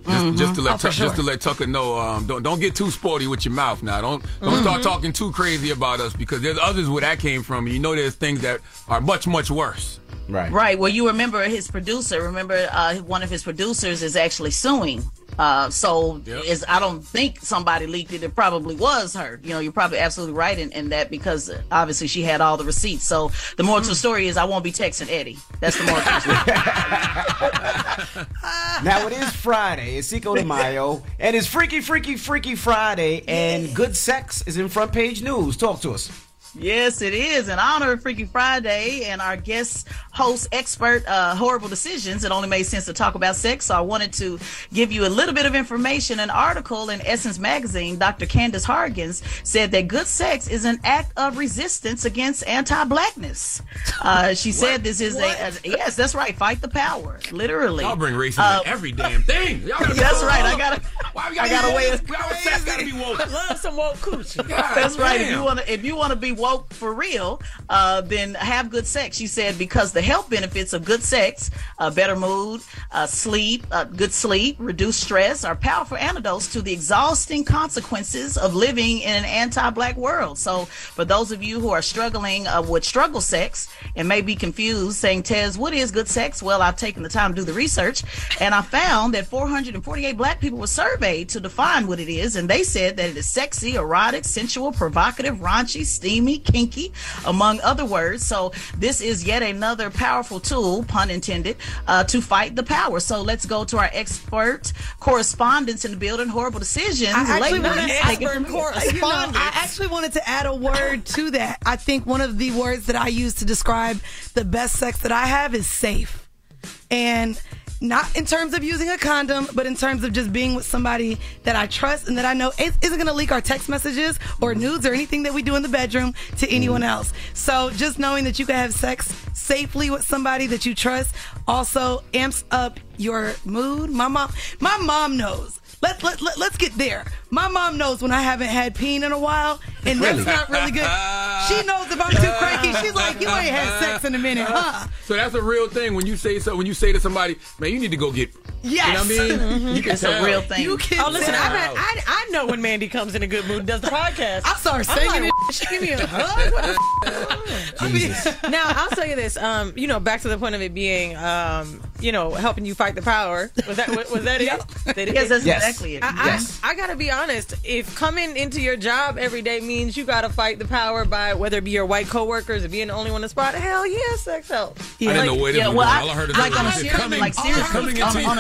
Just to let Tucker know, don't get too sporty with your mouth now. Don't start talking too crazy about us, because there's others where that came from. You know, there's things that are much, much worse. Right. Well, you remember his producer. One of his producers is actually suing. I don't think somebody leaked it. It probably was her. You know, you're probably absolutely right in that, because obviously she had all the receipts. So the moral to the story is I won't be texting Eddie. That's the moral to the story. Now it is Friday. It's Cinco de Mayo, and it's Freaky Friday, and good sex is in front page news. Talk to us. Yes, it is. In honor of Freaky Friday and our guest host expert, Horrible Decisions, it only made sense to talk about sex. So I wanted to give you a little bit of information. An article in Essence Magazine, Dr. Candace Hargens said that good sex is an act of resistance against anti-blackness. She said this is yes, that's right. Fight the power, literally. Y'all bring racism to every damn thing. That's right. I got a way of sex gotta be woke. Love some woke coochie. That's right. If you want to be woke for real, then have good sex. She said because the health benefits of good sex, better mood, sleep, good sleep, reduced stress, are powerful antidotes to the exhausting consequences of living in an anti-black world. So for those of you who are struggling with struggle sex and may be confused, saying, Tez, what is good sex? Well, I've taken the time to do the research, and I found that 448 black people were surveyed to define what it is, and they said that it is sexy, erotic, sensual, provocative, raunchy, steamy, kinky, among other words. So this is yet another powerful tool, pun intended, to fight the power. So let's go to our expert correspondents in the building. Horrible Decisions. I actually wanted to add a word to that. I think one of the words that I use to describe the best sex that I have is safe. And not in terms of using a condom, but in terms of just being with somebody that I trust and that I know isn't going to leak our text messages or nudes or anything that we do in the bedroom to anyone else. So just knowing that you can have sex safely with somebody that you trust also amps up your mood. My mom knows. Let's get there. My mom knows when I haven't had peen in a while, and that's not really good. She knows if I'm too cranky. She's like, you ain't had sex in a minute, huh? So that's a real thing. When you say to somebody, man, you need to go get. Yes. You know what I mean? It's a real thing. Listen, I know when Mandy comes in a good mood and does the podcast. I start singing it. She give me a hug. Now, I'll tell you this. Back to the point of it being, helping you fight the power. Was that it? Yes, that's exactly it. I gotta be honest. If coming into your job every day means you gotta fight the power by whether it be your white coworkers or being the only one in the spot, hell yeah, sex help. I didn't know where this was going. All I heard is coming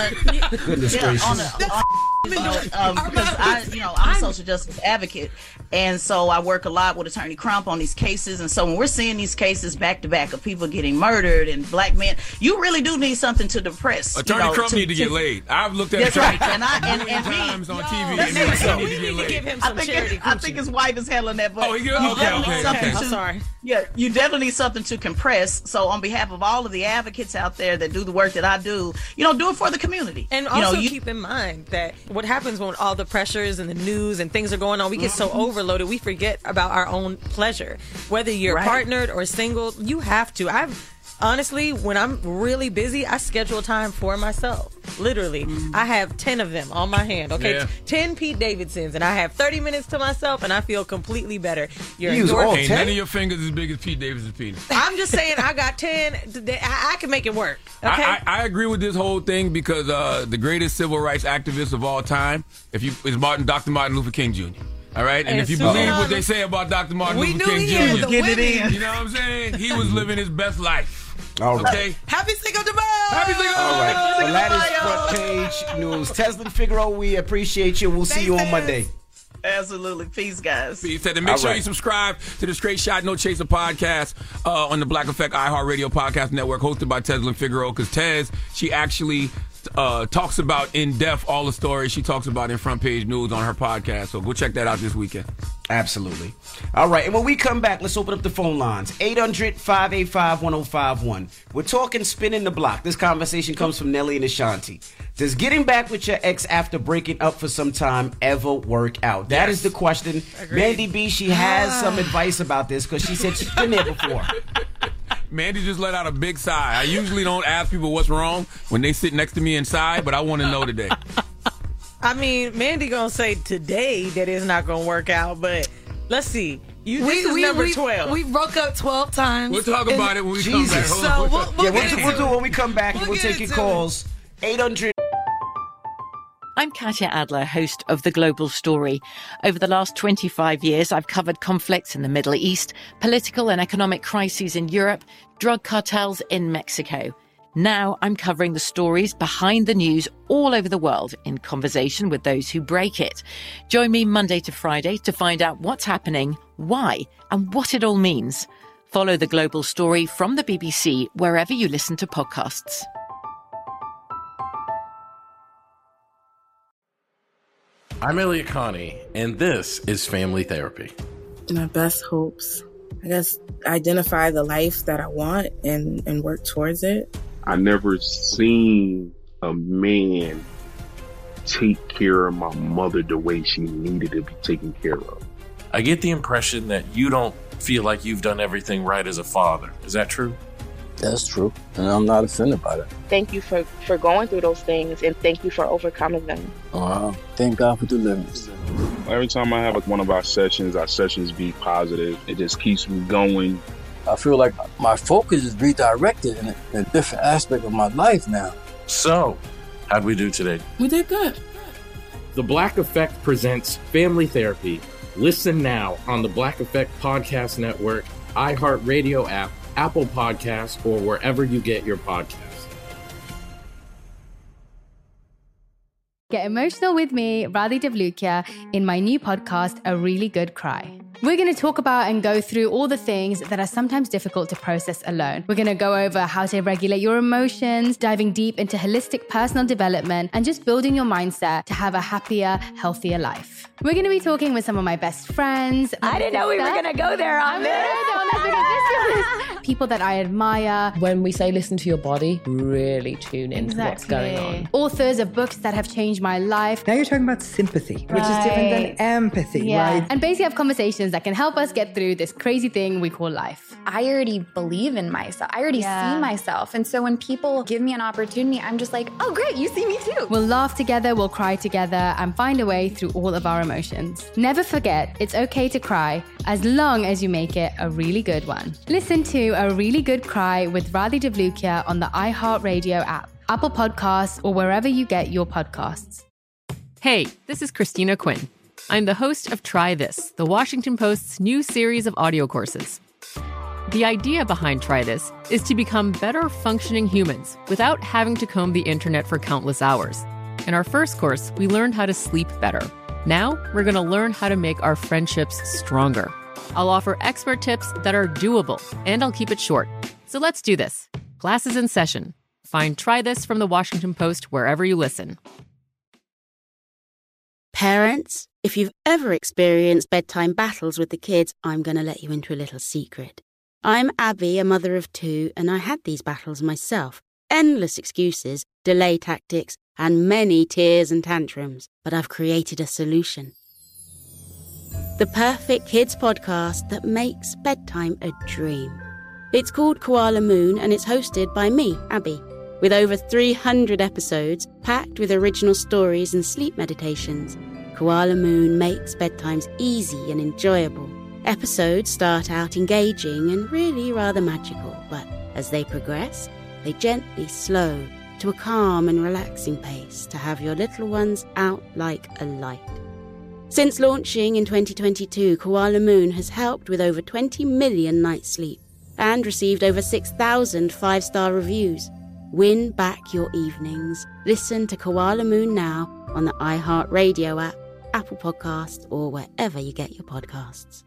because I'm a social justice advocate, and so I work a lot with Attorney Crump on these cases. And so when we're seeing these cases back to back of people getting murdered and black men, you really do need something to depress. Attorney Crump need to get laid. I've looked at Attorney Crump times on TV. We need to give him some charity. I think his wife is handling that. But okay. I'm sorry. Yeah, you definitely need something to compress. So on behalf of all of the advocates out there that do the work that I do, do it for the community. And also keep in mind that what happens when all the pressures and the news and things are going on, we get so overloaded, we forget about our own pleasure. Whether you're partnered or single, you have to. Honestly, when I'm really busy, I schedule time for myself. Literally. I have 10 of them on my hand. Okay, yeah. 10 Pete Davidsons, and I have 30 minutes to myself, and I feel completely better. Ain't none of your fingers as big as Pete Davidson's penis. I'm just saying, I got 10. I can make it work. Okay? I agree with this whole thing because the greatest civil rights activist of all time is Dr. Martin Luther King Jr. All right, and if you believe what they say about Dr. Martin Luther King Jr., you know what I'm saying? He was living his best life. All right. Okay. Happy Cinco de Mayo! Happy Cinco de Mayo! All right. Well, that is front page news. Teslin Figaro, we appreciate you. We'll see you on Monday. Absolutely. Peace, guys. Peace. And make sure you subscribe to the Straight Shot No Chaser podcast on the Black Effect iHeartRadio podcast network, hosted by Teslin Figaro. Because Tez, she actually talks about in depth all the stories she talks about in front page news on her podcast. So go check that out this weekend. Absolutely. All right. And when we come back, let's open up the phone lines. 800-585-1051. We're talking spinning the block. This conversation comes from Nelly and Ashanti. Does getting back with your ex after breaking up for some time ever work out? That is the question. Agreed. Mandy B, she has some advice about this because she said she's been there before. Mandy just let out a big sigh. I usually don't ask people what's wrong when they sit next to me inside, but I want to know today. I mean, Mandy gonna say today that it's not gonna work out, but let's see. This is number 12. We broke up 12 times. We'll talk about it when we come back. So we'll do it when we come back, and we'll take your calls. 800. I'm Katya Adler, host of The Global Story. Over the last 25 years, I've covered conflicts in the Middle East, political and economic crises in Europe, drug cartels in Mexico. Now I'm covering the stories behind the news all over the world in conversation with those who break it. Join me Monday to Friday to find out what's happening, why, and what it all means. Follow The Global Story from the BBC wherever you listen to podcasts. I'm Elliot Connie, and this is Family Therapy. My best hopes, I guess, identify the life that I want and work towards it. I never seen a man take care of my mother the way she needed to be taken care of. I get the impression that you don't feel like you've done everything right as a father. Is that true? That's true, and I'm not offended by that. Thank you for going through those things, and thank you for overcoming them. Wow, thank God for deliverance. Every time I have one of our sessions be positive. It just keeps me going. I feel like my focus is redirected in a different aspect of my life now. So, how'd we do today? We did good. The Black Effect presents Family Therapy. Listen now on the Black Effect Podcast Network, iHeartRadio app, Apple Podcasts, or wherever you get your podcasts. Get emotional with me, Radhi Devlukia, in my new podcast, A Really Good Cry. We're going to talk about and go through all the things that are sometimes difficult to process alone. We're going to go over how to regulate your emotions, diving deep into holistic personal development, and just building your mindset to have a happier, healthier life. We're going to be talking with some of my best friends. I didn't know we were going to go there on this. People that I admire. When we say listen to your body, really tune into what's going on. Authors of books that have changed my life. Now you're talking about sympathy, which is different than empathy, right? And basically have conversations that can help us get through this crazy thing we call life. I already believe in myself. I already see myself. And so when people give me an opportunity, I'm just like, oh, great, you see me too. We'll laugh together, we'll cry together, and find a way through all of our emotions. Never forget, it's okay to cry as long as you make it a really good one. Listen to A Really Good Cry with Radhi Devlukia on the iHeartRadio app, Apple Podcasts, or wherever you get your podcasts. Hey, this is Christina Quinn. I'm the host of Try This, the Washington Post's new series of audio courses. The idea behind Try This is to become better functioning humans without having to comb the internet for countless hours. In our first course, we learned how to sleep better. Now, we're going to learn how to make our friendships stronger. I'll offer expert tips that are doable, and I'll keep it short. So let's do this. Class is in session. Find Try This from the Washington Post wherever you listen. Parents, if you've ever experienced bedtime battles with the kids, I'm going to let you into a little secret. I'm Abby, a mother of 2, and I had these battles myself. Endless excuses, delay tactics, and many tears and tantrums. But I've created a solution. The perfect kids podcast that makes bedtime a dream. It's called Koala Moon, and it's hosted by me, Abby. With over 300 episodes, packed with original stories and sleep meditations, Koala Moon makes bedtimes easy and enjoyable. Episodes start out engaging and really rather magical, but as they progress, they gently slow to a calm and relaxing pace to have your little ones out like a light. Since launching in 2022, Koala Moon has helped with over 20 million nights' sleep and received over 6,000 5-star reviews. Win back your evenings. Listen to Koala Moon now on the iHeartRadio app, Apple Podcasts, or wherever you get your podcasts.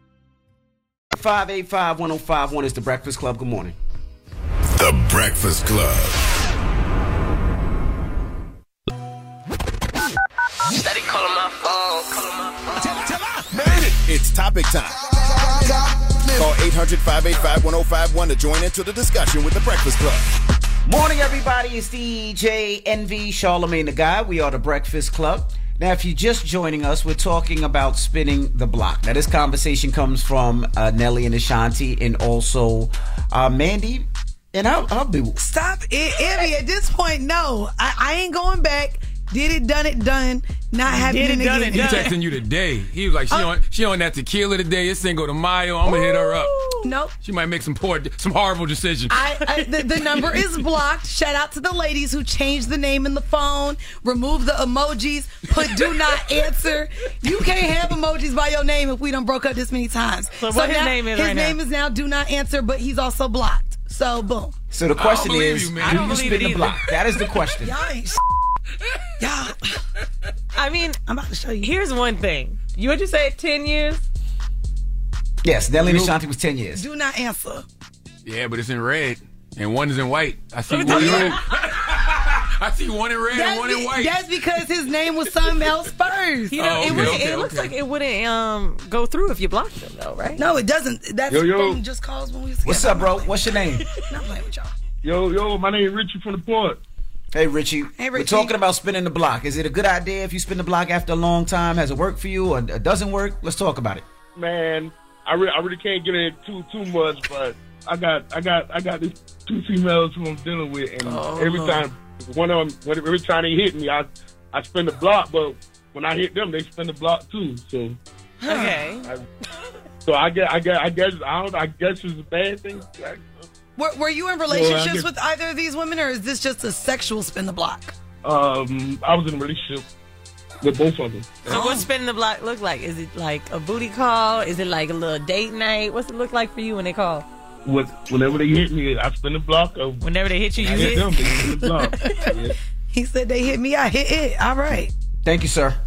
585-1051 is The Breakfast Club. Good morning. The Breakfast Club. Steady calling my phone. It's topic time. Call 800-585-1051 to join into the discussion with The Breakfast Club. Morning, everybody. It's DJ NV, Charlamagne the Guy. We are The Breakfast Club. Now, if you're just joining us, we're talking about spinning the block. Now, this conversation comes from Nelly and Ashanti, and also Mandy. And I'll be... Stop it, Evie. At this point, no. I ain't going back. Did it, done it, done. Not happening again. He texting you today. He was like, she on that tequila today. It's Cinco de Mayo. I'm gonna hit her up. Nope. She might make some horrible decisions. The number is blocked. Shout out to the ladies who changed the name in the phone, remove the emojis, put do not answer. You can't have emojis by your name if we done broke up this many times. So what his name is right now? His name is now do not answer, but he's also blocked. So boom. So the question is, do you spin the block? That is the question. Y'all ain't y'all. I mean, I'm about to show you. Here's one thing. What'd you say, 10 years? Yes, Delina Shanti was 10 years. Do not answer. Yeah, but it's in red, and one is in white. I see one in red. I see one in red and one in white. That's because his name was something else first. You know, it looks like it wouldn't go through if you blocked him, though, right? No, it doesn't. That's from just calls when we was What's up, bro? What's your name? Not playing with y'all. Yo, my name is Richie from the Port. Hey, Richie. We're talking about spinning the block. Is it a good idea if you spin the block after a long time? Has it worked for you or it doesn't work? Let's talk about it. Man, I really can't get into too much, but I got these two females who I'm dealing with, and every time they hit me, I spin the block, but when I hit them, they spin the block too. So okay. I guess it's a bad thing. Were you in relationships with either of these women, or is this just a sexual spin the block? I was in a relationship with both of them. So what spinning the block look like? Is it like a booty call? Is it like a little date night? What's it look like for you when they call? Whenever they hit me, I spin the block. Whenever they hit you, you hit them. They spin the block. Yeah. He said they hit me, I hit it. All right. Thank you, sir.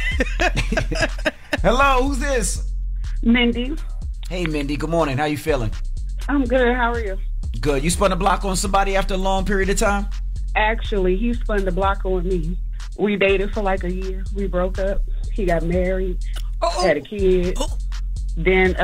Hello, who's this? Mindy. Hey, Mindy. Good morning. How you feeling? I'm good. How are you? Good. You spun the block on somebody after a long period of time? Actually, he spun the block on me. We dated for like a year. We broke up. He got married, had a kid. Then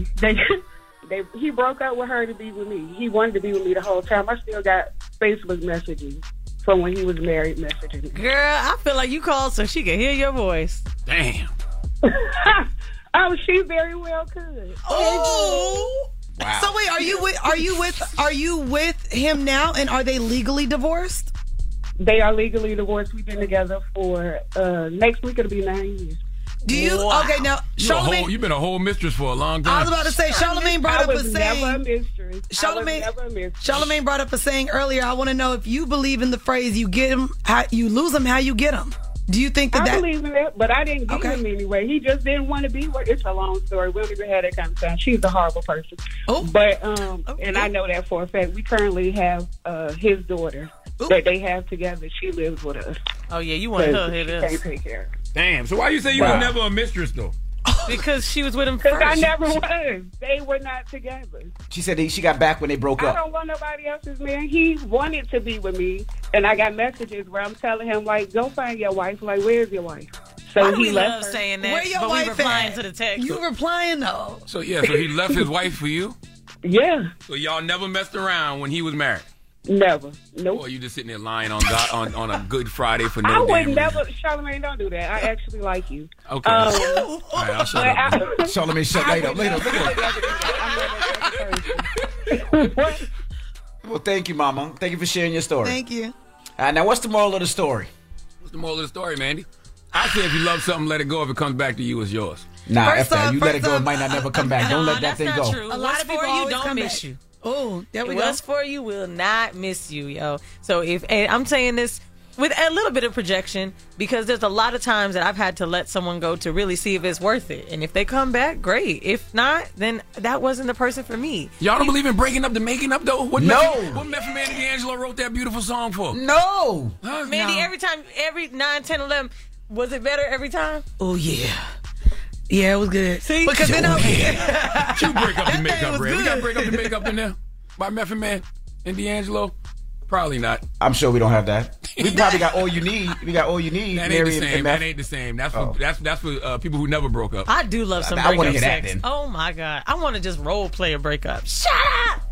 he broke up with her to be with me. He wanted to be with me the whole time. I still got Facebook messages from when he was married messaging me. Girl, I feel like you called so she could hear your voice. Damn. Oh, she very well could. Oh. Wow. So wait, are you with him now, and are they legally divorced? They are legally divorced. We've been together for next week it'll be 9 years. Do you okay now? You've been a whole mistress for a long time. I was about to say Charlamagne brought up a saying. Never a mistress. Charlamagne brought up a saying earlier. I want to know if you believe in the phrase "you get him, you lose him, how you get him." Do you think that? I believe in it, but I didn't get him anyway. He just didn't want to be with. It's a long story. We don't even have that kind of time. She's a horrible person. But and I know that for a fact. We currently have his daughter that they have together. She lives with us. Oh yeah, you want her to can't take care of her. Damn. So why you say you were never a mistress though? Because she was with him first. Because I never was. They were not together. She said she got back when they broke up. I don't want nobody else's man. He wanted to be with me, and I got messages where I'm telling him, like, go find your wife. Like, where's your wife? So he left her. Saying that. Where your but wife we replying at? To the text. You replying though. So he left his wife for you? Yeah. So y'all never messed around when he was married? Never. Nope. Or you just sitting there lying on God on a Good Friday for no I damn would reason? never. Charlamagne, don't do that. I actually like you. Okay. All right, I'll shut up. Charlamagne, shut later. Well, thank you, Mama. Thank you for sharing your story. Thank you. All right, now what's the moral of the story? What's the moral of the story, Mandy? I say if you love something, let it go. If it comes back to you, it's yours. Nah, F that. You let it go, it might not never come back. Don't let that thing go. True. A lot of people don't miss you. Oh, there we go. What's for you will not miss you, yo. So and I'm saying this with a little bit of projection because there's a lot of times that I've had to let someone go to really see if it's worth it. And if they come back, great. If not, then that wasn't the person for me. Y'all don't believe in breaking up to making up, though? What Method Man and D'Angelo wrote that beautiful song for? No. Huh? Mandy, every 9, 10, 11, was it better every time? Oh, yeah. Yeah, it was good. See? Because then you break up the makeup, Red. We got to break up the makeup in there by Method Man and D'Angelo. Probably not. I'm sure we don't have that. We probably got All You Need. We got All You Need. That ain't the same. That ain't the same. That's for people who never broke up. I do love some I breakup hear sex. that, then. Oh my God. I want to just role play a breakup. Shut up!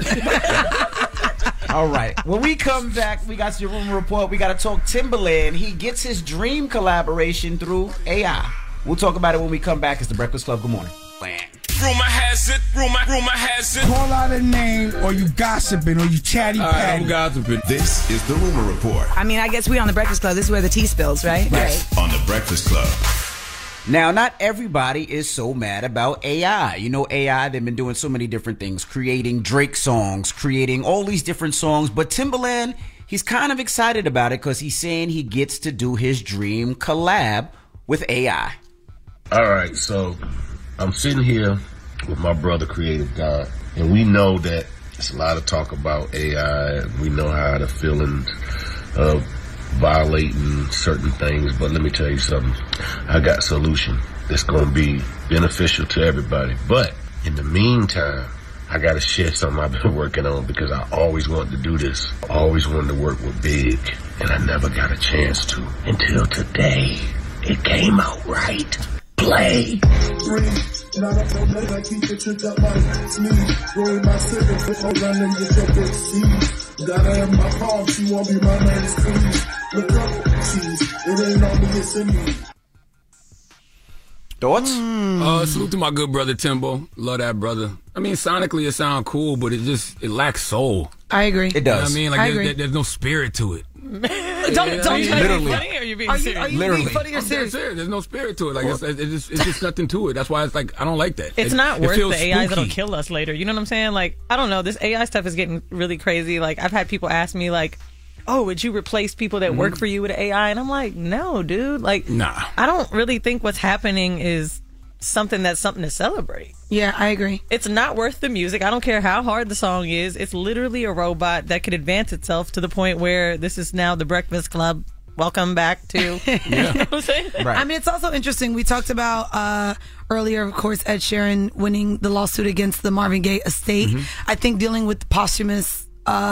All right. When we come back, we got your rumor report. We got to talk Timbaland. He gets his dream collaboration through AI. We'll talk about it when we come back. It's The Breakfast Club. Good morning. Rumor has it. Call out a name, or you gossiping, or you chatty patty. I'm gossiping. This is the Rumor Report. I mean, I guess we on the Breakfast Club. This is where the tea spills, right? Right. On the Breakfast Club. Now, not everybody is so mad about AI. You know, AI, they've been doing so many different things, creating Drake songs, creating all these different songs. But Timbaland, he's kind of excited about it because he's saying he gets to do his dream collab with AI. All right, so I'm sitting here with my brother, Creative God, and we know that there's a lot of talk about AI, and we know how the feelings of violating certain things, but let me tell you something. I got a solution that's going to be beneficial to everybody. But in the meantime, I got to share something I've been working on because I always wanted to do this. I always wanted to work with Big, and I never got a chance to until today. It came out right. Play. Gotta have my palm, she won't be my man, squeeze. Look up, cheese, it ain't on me, it's in me. Thoughts? Salute to my good brother Timbo. Love that brother. I mean, sonically it sounds cool, but it lacks soul. I agree. It does. You know what I mean, there's no spirit to it. Don't literally. Funny, or are you being serious? Are you being funny or serious? There's no spirit to it. Like it's just nothing to it. That's why it's like I don't like that. It's not worth the AI spooky. that'll kill us later. You know what I'm saying? Like, I don't know. This AI stuff is getting really crazy. Like, I've had people ask me like, "Oh, would you replace people that work for you with AI?" And I'm like, "No, dude. Like, nah. I don't really think what's happening is something to celebrate." Yeah, I agree. It's not worth the music. I don't care how hard the song is. It's literally a robot that could advance itself to the point where this is now the Breakfast Club. Welcome back to. You know what I'm saying? Right. I mean, it's also interesting. We talked about earlier, of course, Ed Sheeran winning the lawsuit against the Marvin Gaye estate. I think dealing with posthumous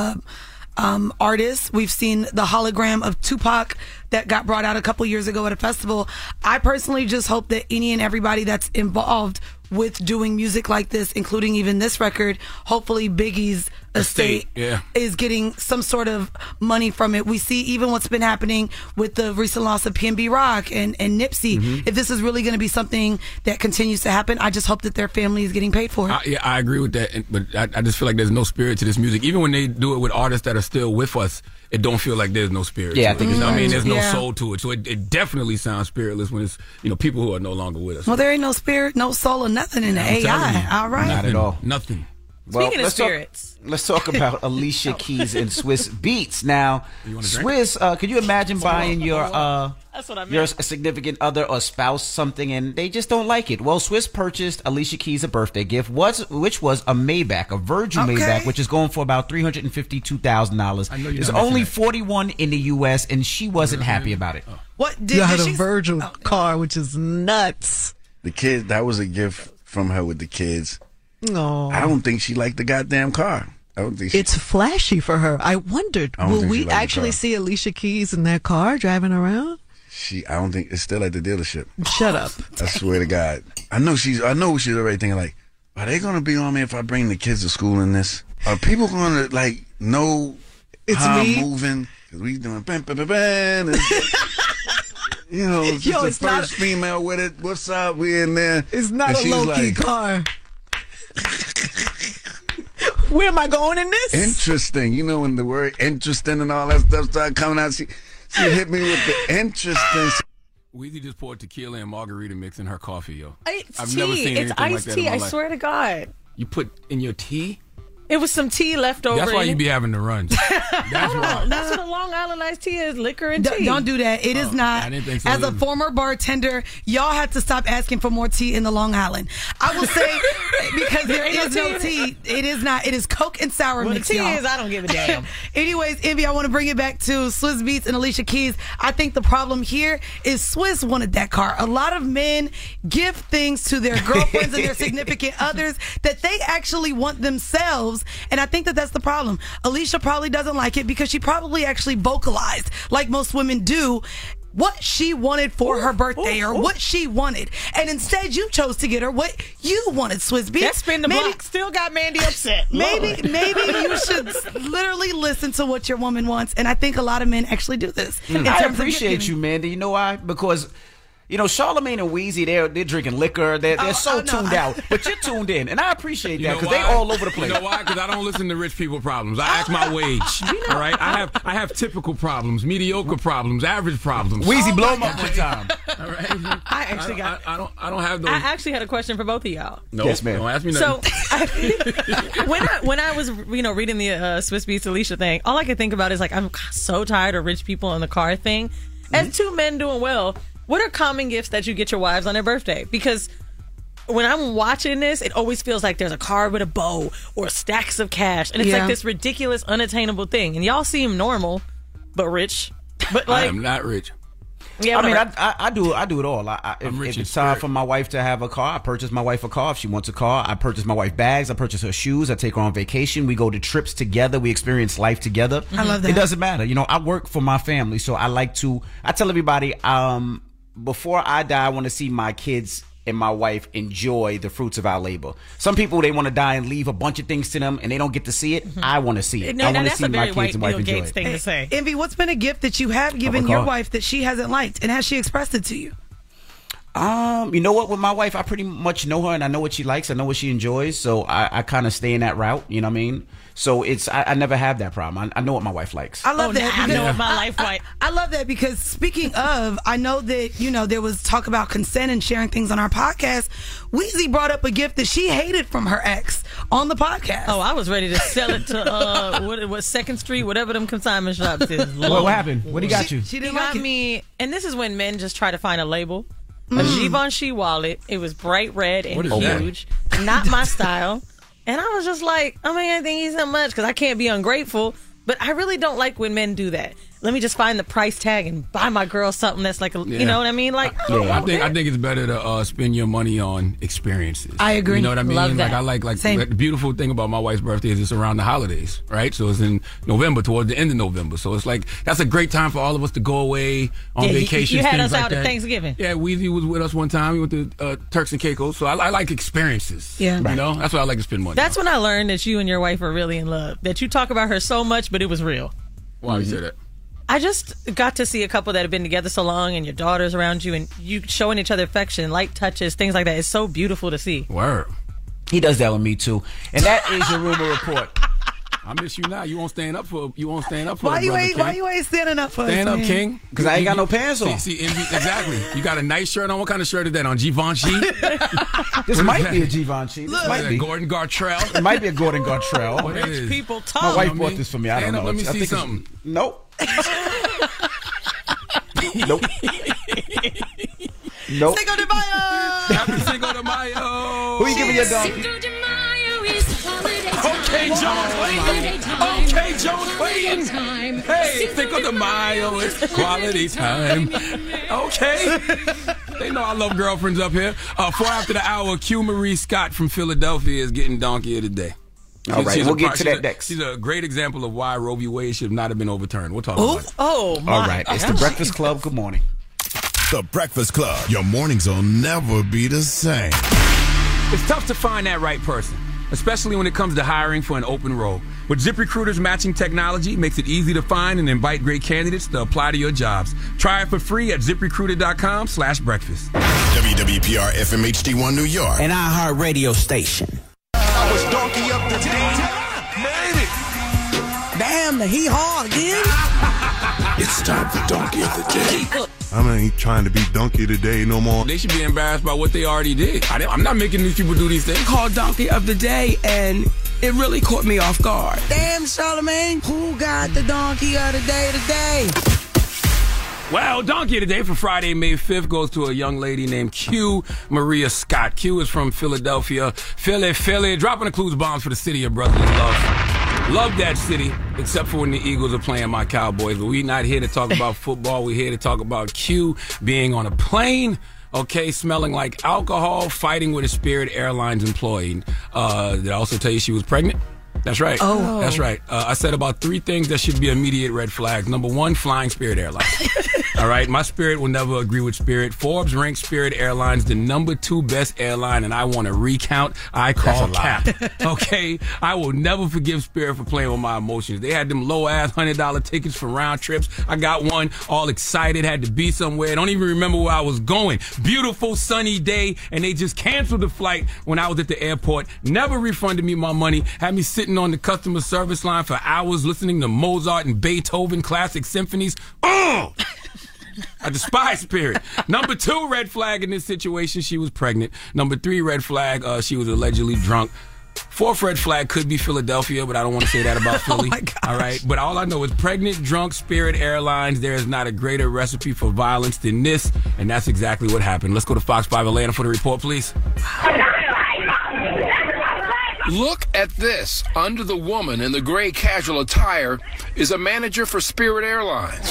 artists. We've seen the hologram of Tupac that got brought out a couple years ago at a festival. I personally just hope that any and everybody that's involved with doing music like this, including even this record, hopefully Biggie's estate is getting some sort of money from it. We see even what's been happening with the recent loss of PNB Rock and Nipsey. If this is really going to be something that continues to happen, I just hope that their family is getting paid for it. I agree with that, but I just feel like there's no spirit to this music. Even when they do it with artists that are still with us, it don't feel like there's no spirit. Yeah, I think I mean, there's no soul to it. So it definitely sounds spiritless when it's people who are no longer with us. Well, there ain't no spirit, no soul, or nothing in the AI. All right, not at all. Nothing. Well, Speaking of spirits, let's talk about Alicia Keys and Swiss Beats. Now, Swiss, could you imagine buying your that's what I meant. your significant other or spouse something and they just don't like it? Well, Swiss purchased Alicia Keys a birthday gift, which was a Maybach, a Virgin Maybach, which is going for about $352,000. There's only 41 in the U.S. and she wasn't happy about it. What you had a Virgin car, which is nuts. The kids, that was a gift from her with the kids. No, I don't think she liked the goddamn car. I don't think it's flashy for her. I wondered, will we actually see Alicia Keys in that car driving around? I don't think it's still at the dealership. Shut up. I swear to God. I know she's already thinking like, are they gonna be on me if I bring the kids to school in this? Are people gonna like know how I'm moving? Cause we doing bam, bam, bam, bam. You know, it's the first female with it. What's up? We in there. It's not a low-key car. Where am I going in this? Interesting. You know when the word interesting and all that stuff started coming out, she hit me with the interesting. Weezy just poured tequila and margarita mix in her coffee, yo. I've never seen anything like that in my life. I swear to God. You put in your tea? It was some tea left over. That's why you be having the runs. That's why. That's what a Long Island iced tea is, liquor and tea. Don't do that. It is not. I didn't think so As a former bartender, y'all have to stop asking for more tea in the Long Island. I will say, because there is no tea. It is not. It is Coke and sour mix, the tea y'all. is, I don't give a damn. Anyways, Envy, I want to bring it back to Swiss Beats and Alicia Keys. I think the problem here is Swiss wanted that car. A lot of men give things to their girlfriends and their significant others that they actually want themselves, and I think that that's the problem. Alicia probably doesn't like it because she probably actually vocalized, like most women do, what she wanted for her birthday or what she wanted. And instead you chose to get her what you wanted, Swiss Beats. That spin the block still got Mandy upset. Maybe you should literally listen to what your woman wants. And I think a lot of men actually do this. I appreciate you, Mandy. You know why? Because You know, Charlamagne and Weezy, they're drinking liquor. They're so tuned out. But you're tuned in, and I appreciate that because they all over the place. You know why? Because I don't listen to rich people problems. I ask my wage. All right, I have typical problems, mediocre problems, average problems. Weezy, blow them up one time. All right. I don't have those. I actually had a question for both of y'all. No, yes, ma'am. Don't ask me nothing. So when I was reading the Swiss Beats Alicia thing, all I could think about is like I'm so tired of rich people in the car thing. As two men doing well, what are common gifts that you get your wives on their birthday? Because when I'm watching this, it always feels like there's a car with a bow or stacks of cash. And it's like this ridiculous, unattainable thing. And y'all seem normal, but rich. But like, I am not rich. Yeah, I mean, I do it all. If it's time for my wife to have a car, I purchase my wife a car. If she wants a car, I purchase my wife bags. I purchase her shoes. I take her on vacation. We go to trips together. We experience life together. I love that. It doesn't matter. You know, I work for my family, so I tell everybody, before I die, I want to see my kids and my wife enjoy the fruits of our labor. Some people, they want to die and leave a bunch of things to them, and they don't get to see it. I want to see it. I want to see my kids and wife enjoy it. Thing to say. Envy, what's been a gift that you have given your wife that she hasn't liked, and has she expressed it to you? You know what? With my wife, I pretty much know her, and I know what she likes. I know what she enjoys, so I kind of stay in that route. You know what I mean? So I never have that problem. I know what my wife likes. I love that. I know what my life like. I love that because speaking of, I know that, you know, there was talk about consent and sharing things on our podcast. Weezy brought up a gift that she hated from her ex on the podcast. Oh, I was ready to sell it to what 2nd Street, whatever them consignment shops is. What happened? What he got you? She didn't got like me, and this is when men just try to find a label. A Givenchy wallet. It was bright red and huge. Not my style. And I was just like, I mean, I think he's so much because I can't be ungrateful. But I really don't like when men do that. Let me just find the price tag and buy my girl something that's like, you know what I mean? Like, I think it's better to spend your money on experiences. I agree. You know what I mean? Love that. Like the beautiful thing about my wife's birthday is it's around the holidays, right? So it's in November, towards the end of November. So it's like that's a great time for all of us to go away on vacation. You had things us out like at Thanksgiving. Yeah, Weezy was with us one time. We went to Turks and Caicos. So I like experiences. Yeah, you know that's what I like to spend money. That's when I learned that you and your wife are really in love. That you talk about her so much, but it was real. Why you say that? I just got to see a couple that have been together so long, and your daughter's around you, and you showing each other affection, light touches, things like that. It's so beautiful to see. Word. He does that with me too, and that is your rumor report. I miss you now. You won't stand up for. Why you ain't standing up for us? Stand up, King. Because I ain't got no pants on. See, exactly. You got a nice shirt on. What kind of shirt is that on? Givenchy. This might be a Givenchy. This might be Gordon Gartrell. It might be a Gordon Gartrell. Rich people talk. My wife bought this for me. I don't know. Let me see something. Nope. Nope. Nope. Cinco de Mayo. Happy Cinco de Mayo. Who you giving your donkey? Okay, John Clayton. Okay, John Clayton. Hey, Cinco de Mayo. It's quality time. Okay. They know I love girlfriends up here. 4 after the hour, Q Marie Scott from Philadelphia is getting donkey of the day. All right, we'll get to that next. She's a great example of why Roe v. Wade should not have been overturned. We'll talk about it. Oh, my. All right, it's the Breakfast Club. Good morning. The Breakfast Club. Your mornings will never be the same. It's tough to find that right person, especially when it comes to hiring for an open role. With ZipRecruiter's matching technology, makes it easy to find and invite great candidates to apply to your jobs. Try it for free at ZipRecruiter.com/breakfast. WWPR FM HD1 New York. An iHeart radio station. I was donkey of the day. Made it. Damn, the hee-haw again. It's time for donkey of the day. I ain't trying to be donkey today no more. They should be embarrassed by what they already did. I'm not making these people do these things. Called donkey of the day, and it really caught me off guard. Damn, Charlamagne, who got the donkey of the day today? Well, donkey of the day for Friday, May 5th goes to a young lady named Q Maria Scott. Q is from Philadelphia. Philly, dropping the clues bombs for the city of brotherly love. Love that city, except for when the Eagles are playing my Cowboys. But we're not here to talk about football. We're here to talk about Q being on a plane, okay, smelling like alcohol, fighting with a Spirit Airlines employee. Did I also tell you she was pregnant? That's right. Oh. That's right. I said about 3 things that should be immediate red flags. Number 1, flying Spirit Airlines. All right, my Spirit will never agree with Spirit. Forbes ranked Spirit Airlines the number 2 best airline, and I want to recount. I call cap. Okay, I will never forgive Spirit for playing with my emotions. They had them low-ass $100 tickets for round trips. I got one, all excited, had to be somewhere. Don't even remember where I was going. Beautiful, sunny day, and they just canceled the flight when I was at the airport. Never refunded me my money. Had me sitting on the customer service line for hours listening to Mozart and Beethoven classic symphonies. I despise Spirit. Number 2 red flag in this situation, she was pregnant. Number 3 red flag, she was allegedly drunk. 4th red flag could be Philadelphia, but I don't want to say that about Philly. All right, but all I know is pregnant, drunk, Spirit Airlines. There is not a greater recipe for violence than this, and that's exactly what happened. Let's go to Fox 5 Atlanta for the report, please. Look at this. Under the woman in the gray casual attire is a manager for Spirit Airlines,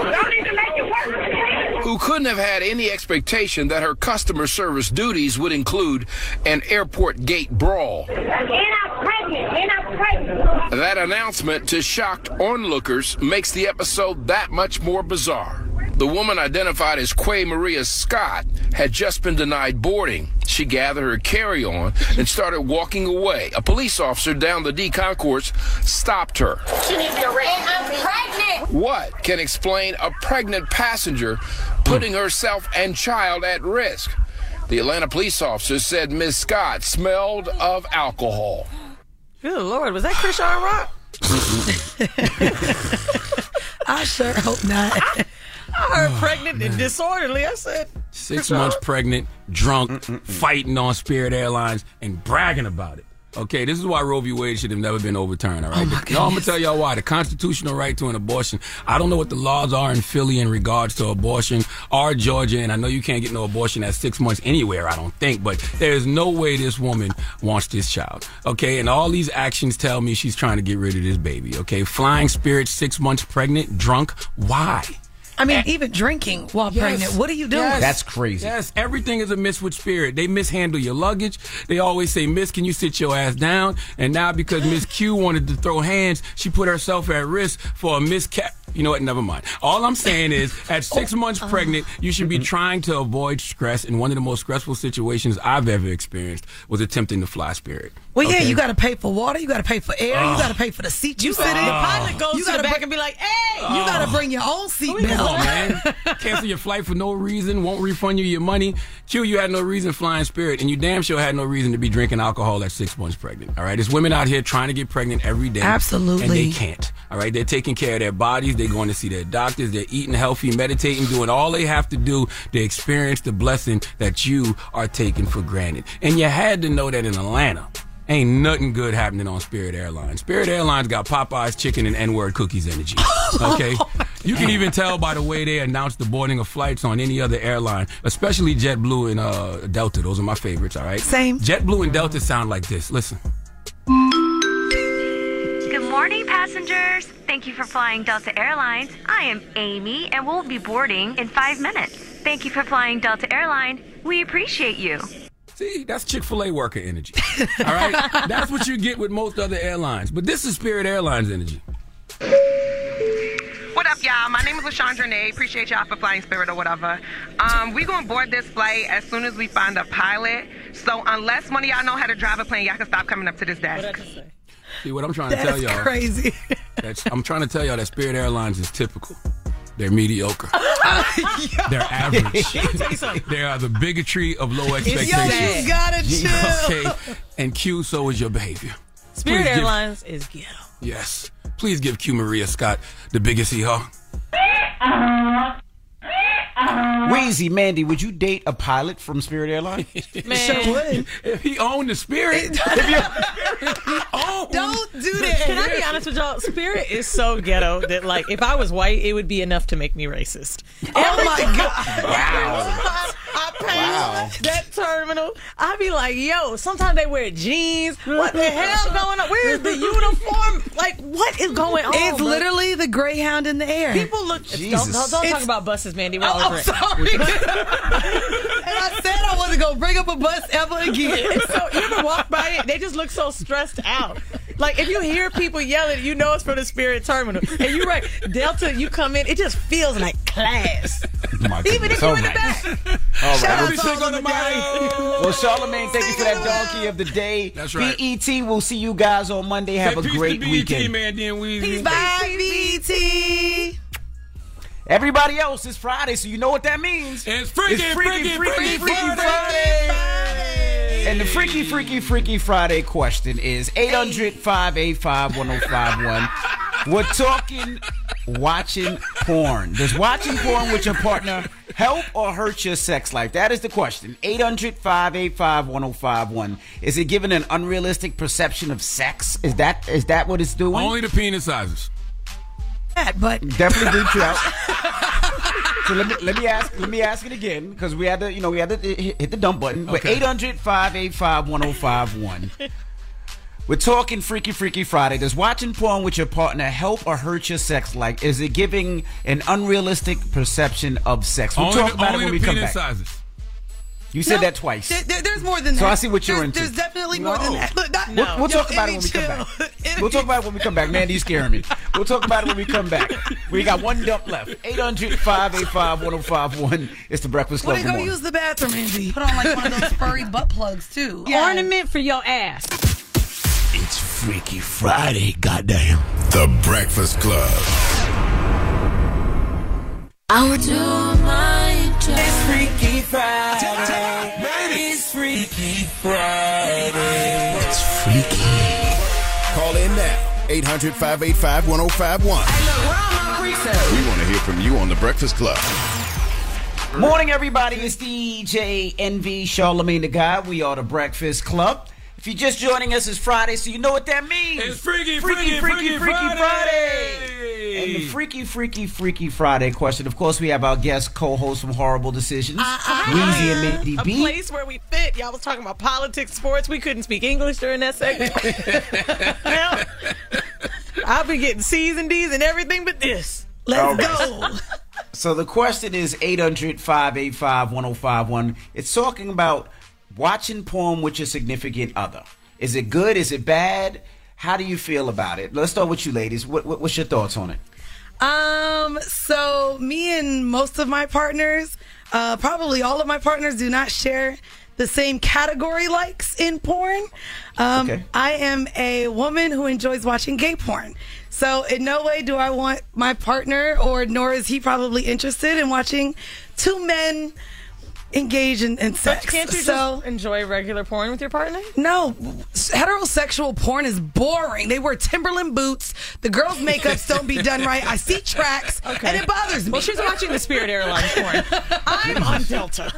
who couldn't have had any expectation that her customer service duties would include an airport gate brawl. That announcement to shocked onlookers makes the episode that much more bizarre. The woman, identified as Quay Maria Scott, had just been denied boarding. She gathered her carry-on and started walking away. A police officer down the D concourse stopped her. She needs to arrest. I'm pregnant. What can explain a pregnant passenger putting herself and child at risk? The Atlanta police officer said Ms. Scott smelled of alcohol. Good Lord, was that Krishan Rock? I sure hope not. I heard pregnant and disorderly. I said 6 months pregnant, drunk, fighting on Spirit Airlines, and bragging about it. Okay, this is why Roe v. Wade should have never been overturned, all right? I'm going to tell y'all why. The constitutional right to an abortion, I don't know what the laws are in Philly in regards to abortion or Georgia, and I know you can't get no abortion at 6 months anywhere, I don't think, but there is no way this woman wants this child, okay? And all these actions tell me she's trying to get rid of this baby, okay? Flying Spirit, 6 months pregnant, drunk, why? I mean, even drinking while pregnant. What are you doing? That's crazy. Yes, everything is a miss with Spirit. They mishandle your luggage. They always say, Miss, can you sit your ass down? And now because Miss Q wanted to throw hands, she put herself at risk for a miscap. You know what? Never mind. All I'm saying is, at 6 months pregnant, you should be trying to avoid stress. And one of the most stressful situations I've ever experienced was attempting to fly Spirit. Well, yeah, you got to pay for water, you got to pay for air, you got to pay for the seat you sit in. The pilot goes to the back and be like, hey! You got to bring your own seat Come on, man. Cancel your flight for no reason, won't refund you your money. Q, you had no reason flying Spirit, and you damn sure had no reason to be drinking alcohol at 6 months pregnant. All right? There's women out here trying to get pregnant every day. Absolutely. And they can't. All right? They're taking care of their bodies. They're going to see their doctors. They're eating healthy, meditating, doing all they have to do to experience the blessing that you are taking for granted. And you had to know that in Atlanta, ain't nothing good happening on Spirit Airlines. Spirit Airlines got Popeye's chicken and N-word cookies energy. Okay? You can even tell by the way they announce the boarding of flights on any other airline, especially JetBlue and Delta. Those are my favorites, all right? Same. JetBlue and Delta sound like this. Listen. Good morning, passengers. Thank you for flying Delta Airlines. I am Amy, and we'll be boarding in 5 minutes. Thank you for flying Delta Airlines. We appreciate you. See, that's Chick-fil-A worker energy. All right? That's what you get with most other airlines. But this is Spirit Airlines energy. What up, y'all? My name is LaShondra Nay. Appreciate y'all for flying Spirit or whatever. We're going to board this flight as soon as we find a pilot. So unless one of y'all know how to drive a plane, y'all can stop coming up to this desk. See, what I'm trying to tell y'all. That's crazy. I'm trying to tell y'all that Spirit Airlines is typical. They're mediocre. They're average. They are the bigotry of low expectations. You gotta chill. Okay, and Q, so is your behavior. Spirit Airlines is ghetto. Yes. Please give Q Maria Scott the biggest hee-haw. Weezy, Mandy, would you date a pilot from Spirit Airlines? Man, sure would. If he owned the Spirit. Don't do that. Can I be honest with y'all? Spirit is so ghetto that, like, if I was white, it would be enough to make me racist. Oh my God. Wow. I pay that terminal. I be like, yo, sometimes they wear jeans. What the hell going on? Where's the uniform? Like, what is going on? It's literally the Greyhound in the air. People look. Don't talk about buses, Mandy. We're over it. Sorry. And I said I wasn't going to bring up a bus ever again. So, you ever walk by it? They just look so stressed out. Like, if you hear people yelling, you know it's from the Spirit Terminal. And you're right, Delta, you come in, it just feels like class. Even if you're in the back. All Shout right. out to Well, Charlamagne, thank you for that donkey of the day. That's right. BET, we'll see you guys on Monday. Have a great weekend. Man, then Peace, bye, BT. Everybody else, it's Friday, so you know what that means. It's Freaky Friday. And the Freaky Friday question is 800-585-1051. We're talking watching porn. Does watching porn with your partner help or hurt your sex life? That is the question. 800-585-1051. Is it giving an unrealistic perception of sex? Is that what it's doing? Only the penis sizes. But definitely bleep you out. So let me ask it again, because we had to hit the dump button. Okay. But 800-585-1051. We're talking Freaky Friday. Does watching porn with your partner help or hurt your sex life? Is it giving an unrealistic perception of sex? We'll talk about it when we come back. Sizes. You said that twice. There's more than that. So I see what you're into. There's definitely more than that. Look, We'll talk about it when we come back. We'll talk about it when we come back. Mandy's scaring me. We'll talk about it when we come back. We got one dump left. 800-585-1051. It's the Breakfast Club. Go use the bathroom, Andy. Put on like one of those furry butt plugs too. Ornament for your ass. It's Freaky Friday, goddamn. The Breakfast Club. I would do my job. It's Freaky Friday. It's Freaky Friday. It's freaky. Call in now. 800-585-1051. We want to hear from you on The Breakfast Club. Morning, everybody. It's DJ NV, Charlamagne the God. We are The Breakfast Club. If you're just joining us, it's Friday, so you know what that means. It's Freaky Friday. And the Freaky Friday question. Of course, we have our guest co-host from Horrible Decisions, Weezy and Mindy A B. place where we fit. Y'all was talking about politics, sports. We couldn't speak English during that segment. Now, I've been getting C's and D's and everything but this. Let's go. So the question is 800-585-1051. It's talking about watching porn with your significant other. Is it good? Is it bad? How do you feel about it? Let's start with you, ladies. What's your thoughts on it? So me and most of my partners, probably all of my partners, do not share the same category likes in porn. I am a woman who enjoys watching gay porn. So in no way do I want my partner, or nor is he probably interested in watching two men engage in sex. But can't you just enjoy regular porn with your partner? No. Heterosexual porn is boring. They wear Timberland boots. The girls' makeups don't be done right. I see tracks, and it bothers me. Well, she's watching the Spirit Airlines porn. I'm on Delta.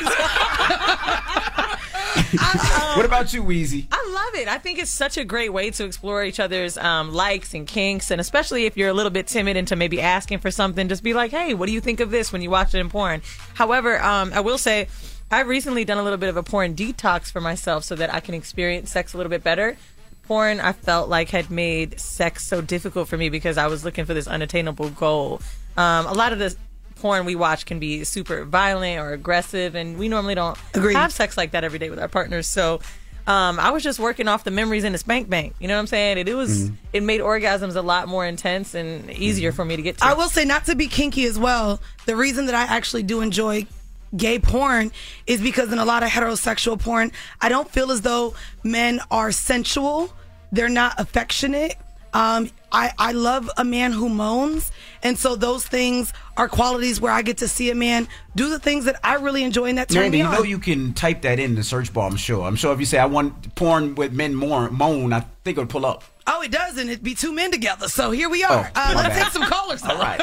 What about you, Weezy? I love it. I think it's such a great way to explore each other's likes and kinks, and especially if you're a little bit timid into maybe asking for something, just be like, hey, what do you think of this when you watch it in porn? However, I will say I've recently done a little bit of a porn detox for myself so that I can experience sex a little bit better. Porn, I felt like, had made sex so difficult for me because I was looking for this unattainable goal. A lot of this porn we watch can be super violent or aggressive, and we normally don't have sex like that every day with our partners. So I was just working off the memories in the spank bank. You know what I'm saying? It made orgasms a lot more intense and easier for me to get to. I will say, not to be kinky as well, the reason that I actually do enjoy gay porn is because in a lot of heterosexual porn, I don't feel as though men are sensual. They're not affectionate. I love a man who moans, and so those things are qualities where I get to see a man do the things that I really enjoy, and that turn me on. You know you can type that in the search bar, I'm sure. I'm sure if you say, I want porn with men moan, I think it would pull up. Oh, it does, and it'd be two men together, so here we are. Let's take some callers. All right.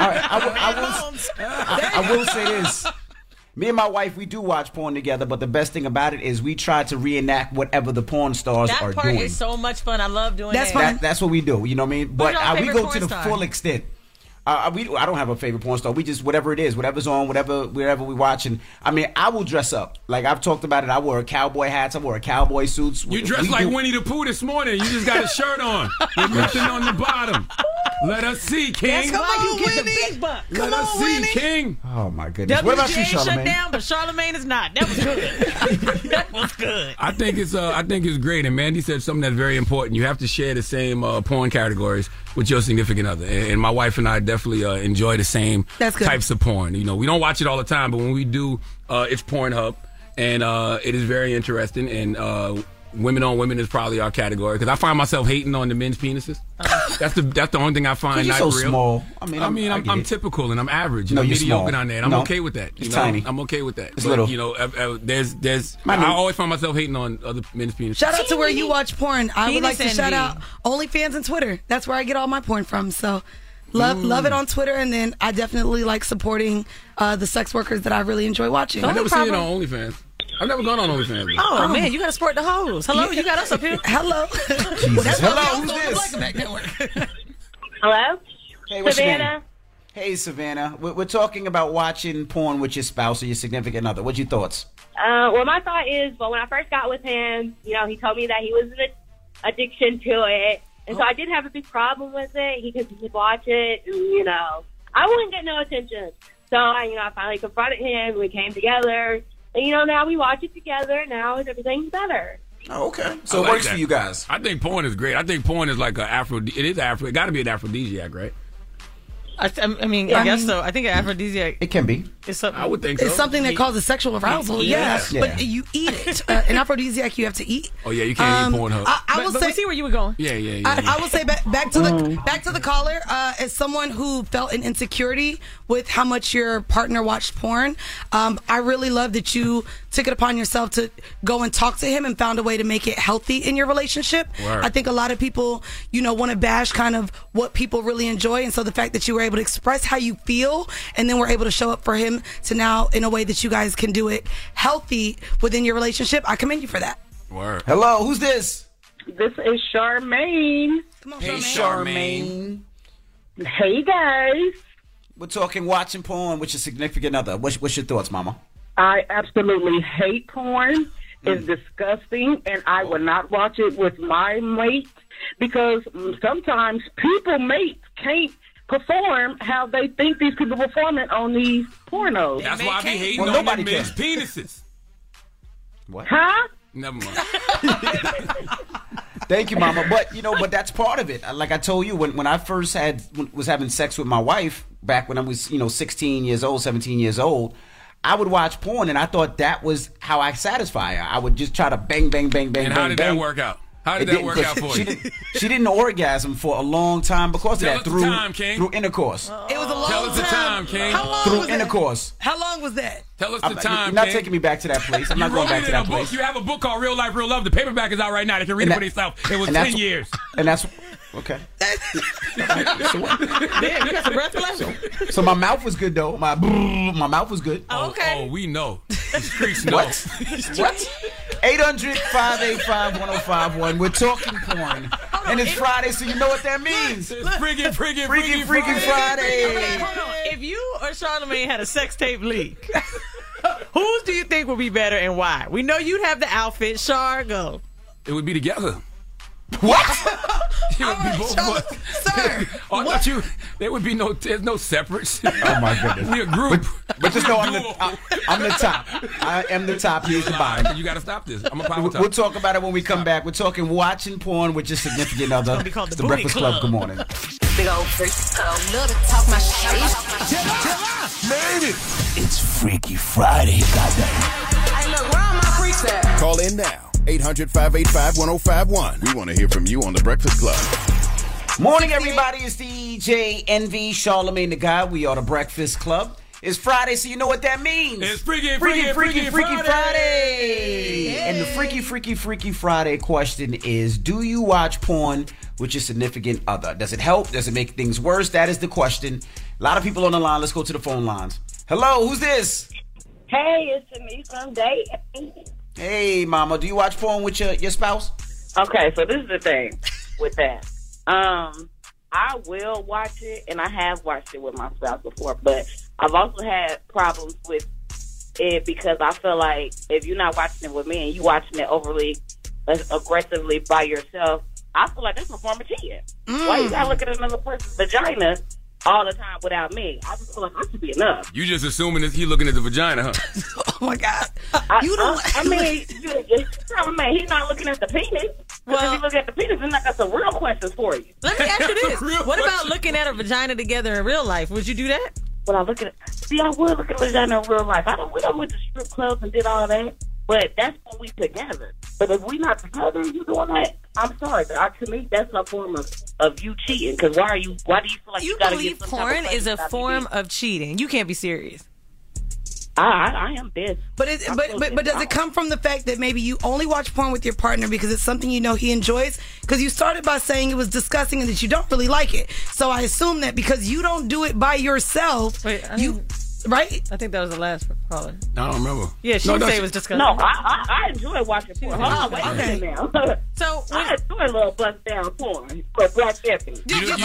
I will say this. Me and my wife, we do watch porn together, but the best thing about it is we try to reenact whatever the porn stars are doing. That part is so much fun. I love doing that. That's what we do. You know what I mean? But we go to the star? full extent. I don't have a favorite porn star. We just, whatever it is, whatever's on, wherever we watching. I mean, I will dress up. Like, I've talked about it. I wear cowboy hats. I wear cowboy suits. You dress like Winnie the Pooh this morning. You just got a shirt on with nothing on the bottom. Let us see, King. That's why you get the big buck. Let us see, King. Oh my goodness. What about you, WGA shut Charlamagne? down, but Charlamagne is not. That was good. That was good. I think it's great. And Mandy said something that's very important. You have to share the same porn categories with your significant other. And my wife and I definitely enjoy the same types of porn. You know, we don't watch it all the time, but when we do, it's Pornhub, and it is very interesting. And women on women is probably our category because I find myself hating on the men's penises. That's the only thing I find not so real. Small. I'm typical and I'm average. No, I'm you're mediocre small. down there, and I'm okay with that. It's tiny. I'm okay with that. It's but, little. You know, I always find myself hating on other men's penises. Shout out to where you watch porn. I would like to Penis shout envy. out OnlyFans and Twitter. That's where I get all my porn from. So love it on Twitter, and then I definitely like supporting the sex workers that I really enjoy watching. I never seen it on OnlyFans. I've never gone on OnlyFans. Oh, man, you got to support the hoes. Hello, you got us up here. Hello. Jesus. Hello, who's this? Hello? Hey, what's your name? Savannah? Hey, Savannah. We're talking about watching porn with your spouse or your significant other. What's your thoughts? Well, my thought is, well, when I first got with him, you know, he told me that he was an addiction to it. And so I did have a big problem with it. He could watch it, and, you know, I wouldn't get no attention. So, I finally confronted him. We came together. And, you know, now we watch it together. Now everything's better. Oh, okay. So it works for you guys. I think porn is great. I think porn is like it got to be an aphrodisiac, right? I guess so. I think an aphrodisiac. It can be. I would think so. It's something that causes sexual arousal. Yes, Yeah. but you eat it. An aphrodisiac you have to eat. Oh yeah, you can't eat Pornhub. I will But say. we see where you were going. Yeah. I will say back to the caller. As someone who felt an insecurity with how much your partner watched porn, I really love that you took it upon yourself to go and talk to him and found a way to make it healthy in your relationship. Word. I think a lot of people, want to bash kind of what people really enjoy, and so the fact that you were able to express how you feel, and then we're able to show up for him to now in a way that you guys can do it healthy within your relationship, I commend you for that. Word. Hello, who's this? This is Charmaine. Come on, Hey, Charmaine. Charmaine. Hey, guys. We're talking watching porn with your significant other. What's your thoughts, Mama? I absolutely hate porn. It's disgusting, and I would not watch it with my mate because sometimes mates can't perform how they think these people performing on these pornos. That's why I be hating Well, on nobody them men's can. penises. What? Huh? Never mind. Thank you, Mama. But that's part of it. Like I told you, when I first was having sex with my wife back when I was 16 years old, 17 years old, I would watch porn, and I thought that was how I satisfy her. I would just try to bang, bang, bang, bang, And bang, how did bang. that work out? How did It that didn't, work 'cause out for you? She didn't orgasm for a long time because Tell of us that the time, King. through intercourse. It was a long Tell us the time, King. How long Through was that? intercourse. How long was that? Tell us the time, You're not King. taking me back to that place. I'm You not going wrote back it to in a that book. place. You have a book called Real Life, Real Love. The paperback is out right now. They can read it for themselves. It was 10 years. And that's okay. Damn, you got some breath left? So my mouth was good though. My mouth was good. Oh, we know. The streets know. What? 800-585-1051. We're talking porn. And it's Friday, so you know what that means. Freaky Friday. Hold on. If you or Charlamagne had a sex tape leak, whose do you think would be better and why? We know you'd have the outfit. Char, go. It would be together. What? It would be both of us. Sir. Oh, I thought there would be there's no separates. Oh my goodness. We're a group. But just know I'm the top. I am the top. He's the bottom. You got to stop this. I'm a power top. We'll talk about it when we come back. We're talking watching porn with your significant other. It's gonna be called It's the the Booty Breakfast Club. Club. Good morning. Big old freak. Love to talk my shit. Made it. It's Freaky Friday, goddamn. Hey, look, where are my freaks at? Call in now. 800-585-1051. We want to hear from you on The Breakfast Club. Morning, everybody. It's DJ NV, Charlamagne the Guy. We are the Breakfast Club. It's Friday, so you know what that means. It's Freaky Friday. Friday. And the Freaky Friday question is, do you watch porn with your significant other? Does it help? Does it make things worse? That is the question. A lot of people on the line. Let's go to the phone lines. Hello, who's this? Hey, it's me from Dayton. Hey, Mama. Do you watch porn with your spouse? Okay, so this is the thing with that. I will watch it, and I have watched it with my spouse before, but I've also had problems with it because I feel like if you're not watching it with me and you watching it overly aggressively by yourself, I feel like that's a form of cheating. Why you gotta look at another person's vagina all the time without me? I just feel like I should be enough. You just assuming that he looking at the vagina, huh? Oh my God. I mean, he's not looking at the penis. Well, if you look at the penis, then I got some real questions for you. Let me ask you this. What about looking at a vagina together in real life? Would you do that? When I look at it, I would look at a vagina in real life. We don't went to strip clubs and did all that, but that's when we together. But if we not together and you doing that, I'm sorry. To me, that's a form of you cheating. Because why do you feel like you gotta believe get porn is a form of cheating? You can't be serious. I am this. But does it come from the fact that maybe you only watch porn with your partner because it's something you know he enjoys? Because you started by saying it was disgusting and that you don't really like it. So I assume that because you don't do it by yourself, right? I think that was the last caller. I don't remember. Yeah, she said it was disgusting. No, I enjoy watching porn. Hold on, wait a minute now. So I enjoy a little bust down porn for Black Stephanie.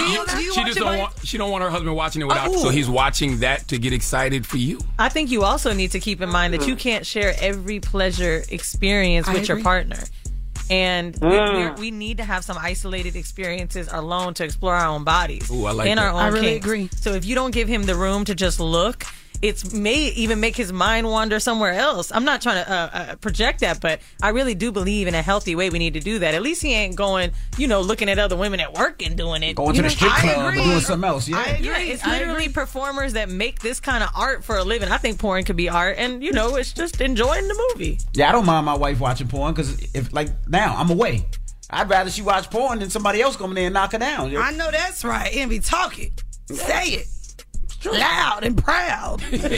She don't want her husband watching it without, so he's watching that to get excited for you. I think you also need to keep in mind that you can't share every pleasure experience with your partner. And we need to have some isolated experiences alone to explore our own bodies. Ooh, I like in that. our own I really kinks. agree. So if you don't give him the room to just look, it may even make his mind wander somewhere else. I'm not trying to project that, but I really do believe in a healthy way we need to do that. At least he ain't going, looking at other women at work and doing it. Going to the strip club or doing something else. Yeah, I agree. Yeah, it's literally performers that make this kind of art for a living. I think porn could be art, and it's just enjoying the movie. Yeah, I don't mind my wife watching porn because if now I'm away, I'd rather she watch porn than somebody else come in there and knock her down. I know that's right. Envy, talk it. Say it. Loud and proud. Baby,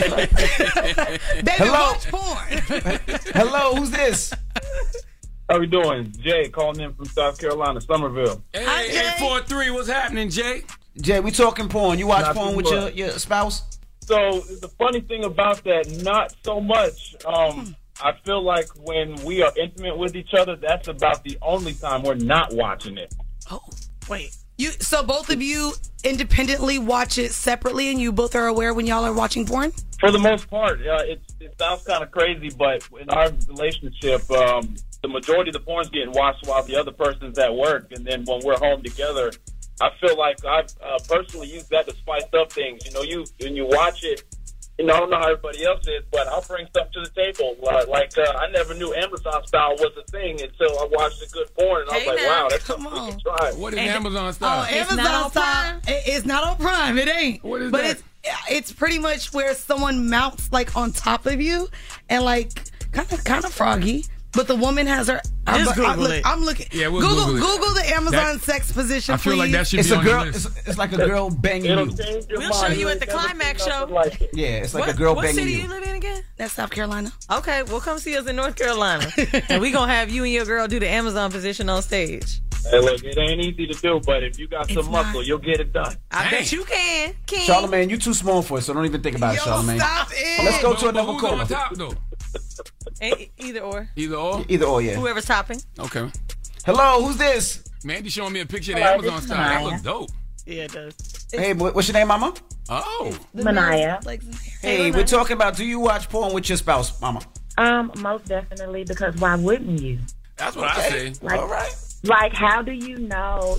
watch porn. Hello, who's this? How we doing? Jay calling in from South Carolina, Somerville. Hey, 843, what's happening, Jay? Jay, we talking porn. You watch porn with your spouse? So the funny thing about that, not so much. I feel like when we are intimate with each other, that's about the only time we're not watching it. Oh, wait. So both of you independently watch it separately, and you both are aware when y'all are watching porn? For the most part, it sounds kind of crazy, but in our relationship, the majority of the porn's getting watched while the other person's at work, and then when we're home together, I feel like I've personally used that to spice up things. When you watch it, I don't know how everybody else is, but I'll bring something to the table. I never knew Amazon style was a thing until I watched a good porn, and I was like, wow, that's something we can try. What is Amazon style? Oh, Amazon style. It's not on Prime. It ain't. What is that? It's pretty much where someone mounts on top of you and kind of froggy. But the woman has her. I'm looking. Yeah, we'll Google the Amazon sex position. I feel like that should it's be a on girl. the list. It's like a girl banging you. We'll show you at the climax show. Yeah, it's like a girl banging you. What city you live in again? That's South Carolina. Okay, well, come see us in North Carolina, and we gonna have you and your girl do the Amazon position on stage. Hey, look, it ain't easy to do, but if you got some muscle, you'll get it done. I bet you can. Charlamagne, you too small for it, so don't even think about it, Charlamagne. Stop it. Let's go to another caller. On top, though? Either or. Either or? Either or, yeah. Whoever's topping. Okay. Hello, who's this? Mandy showing me a picture of the Amazon style. That looks dope. Yeah, it does. Hey, what's your name, Mama? Oh. Manaya. Hey, we're talking about, do you watch porn with your spouse, Mama? Most definitely, because why wouldn't you? That's what I say. All right. How do you know?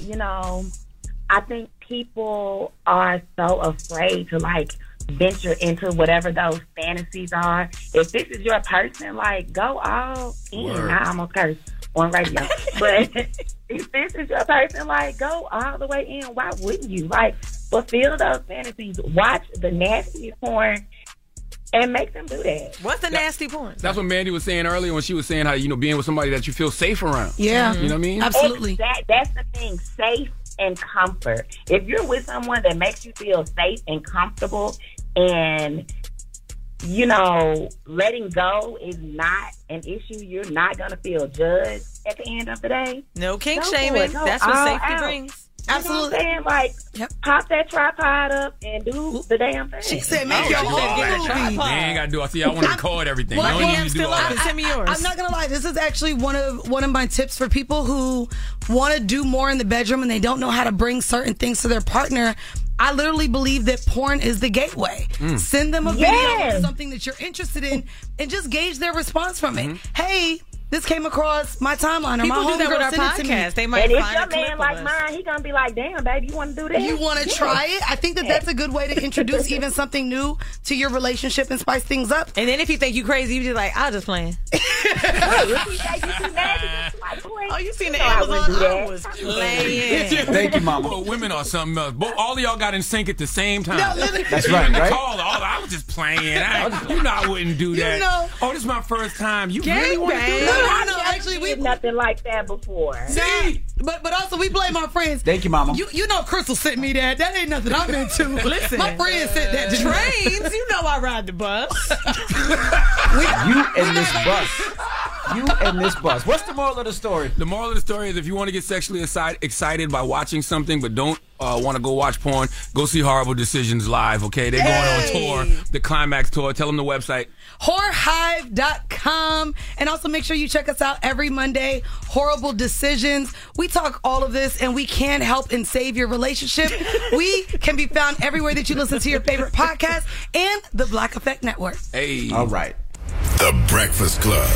I think people are so afraid to venture into whatever those fantasies are. If this is your person, go all in. I almost cursed on radio. But if this is your person, go all the way in. Why wouldn't you? Fulfill those fantasies. Watch the nastiest porn and make them do that. What's the nasty porn? That's what Mandy was saying earlier when she was saying how, being with somebody that you feel safe around. Yeah. You know what I mean? Absolutely. That's the thing. Safe and comfort. If you're with someone that makes you feel safe and comfortable and, letting go is not an issue, you're not going to feel judged at the end of the day. No kink shaming. That's what safety brings. Absolutely. You know what I'm saying? Pop that tripod up and do the damn thing. She said, make your whole movie. You ain't got to do it. See, I want to record everything. Well, send me yours. I'm not going to lie. This is actually one of my tips for people who want to do more in the bedroom and they don't know how to bring certain things to their partner. I literally believe that porn is the gateway. Send them a video of something that you're interested in and just gauge their response from it. Hey, This came across my timeline. People or my do that with our homegirl sent it to me. podcast. They might And if find your a clip man of like us. mine, he gonna be like, "Damn, baby, you want to do that? You want to try it? I think that that's a good way to introduce even something new to your relationship and spice things up. And then if you think you crazy, you just like, I'll just playing. Oh, you seen the I wouldn't Amazon? do that. I was playing. Thank you, Mama. Well, women are something else. All of y'all got in sync at the same time. That's right, right? I was just playing. You know I wouldn't do that. know. Oh, this is my first time. You Gang really want to do bang. that? No, actually, we nothing like that before. See, but also we blame our friends. Thank you, Mama. You know, Crystal sent me that. That ain't nothing I'm into. Listen, my friend sent that to me. Trains, you know I ride the bus. You and this bus. You and this bus. What's the moral of the story? The moral of the story is if you want to get sexually excited by watching something but don't want to go watch porn, go see Horrible Decisions live, okay? They're going on tour, the Climax Tour. Tell them the website. Horrorhive.com. And also make sure you check us out every Monday. Horrible Decisions. We talk all of this and we can help and save your relationship. We can be found everywhere that you listen to your favorite podcast and the Black Effect Network. Hey. All right. The Breakfast Club.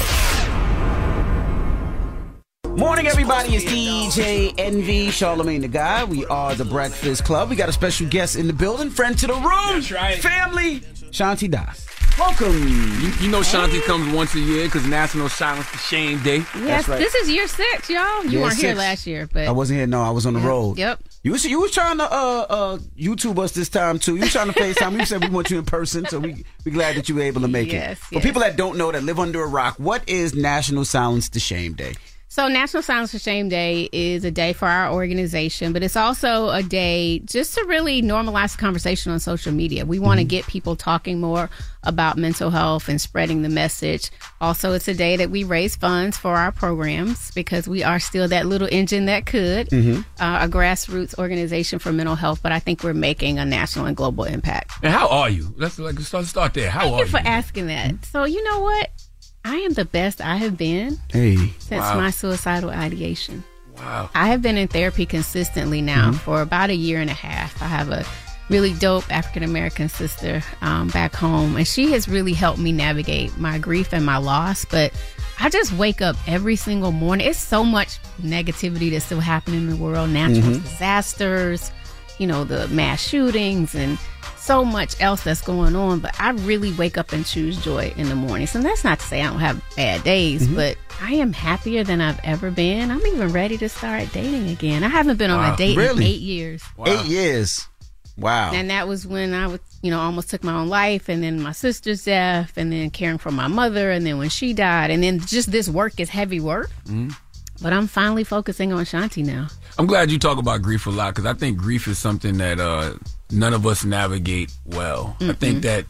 Morning, everybody. It's DJ Envy, Charlamagne the Guy. We are the Breakfast Club. We got a special guest in the building, friend to the room, That's right. family, Shanti Das. Welcome. You know Shanti comes once a year because National Silence the Shame Day. Yes, That's right. this is year 6, y'all. You Year weren't here 6. last year, but I wasn't here. No, I was on the road. Yep. You was trying to YouTube us this time too. You was trying to FaceTime. We said we want you in person, so we glad that you were able to make it. For people that don't know, that live under a rock, what is National Silence the Shame Day? So National Silence the Shame Day is a day for our organization, but it's also a day just to really normalize the conversation on social media. We want to get people talking more about mental health and spreading the message. Also, it's a day that we raise funds for our programs because we are still that little engine that could, a grassroots organization for mental health, but I think we're making a national and global impact. And how are you? Let's start there. How Thank are you for asking that. So you know what? I am the best I have been since my suicidal ideation. Wow. I have been in therapy consistently now for about a year and a half. I have a really dope African-American sister back home, and she has really helped me navigate my grief and my loss. But I just wake up every single morning. It's so much negativity that's still happening in the world, natural disasters, you know, the mass shootings and so much else that's going on, but I really wake up and choose joy in the mornings. And that's not to say I don't have bad days, but I am happier than I've ever been. I'm even ready to start dating again. I haven't been on a date in 8 years. 8 years. Wow. And that was when I was, almost took my own life, and then my sister's death, and then caring for my mother, and then when she died, and then just this work is heavy work. But I'm finally focusing on Shanti now. I'm glad you talk about grief a lot because I think grief is something that none of us navigate well. I think that,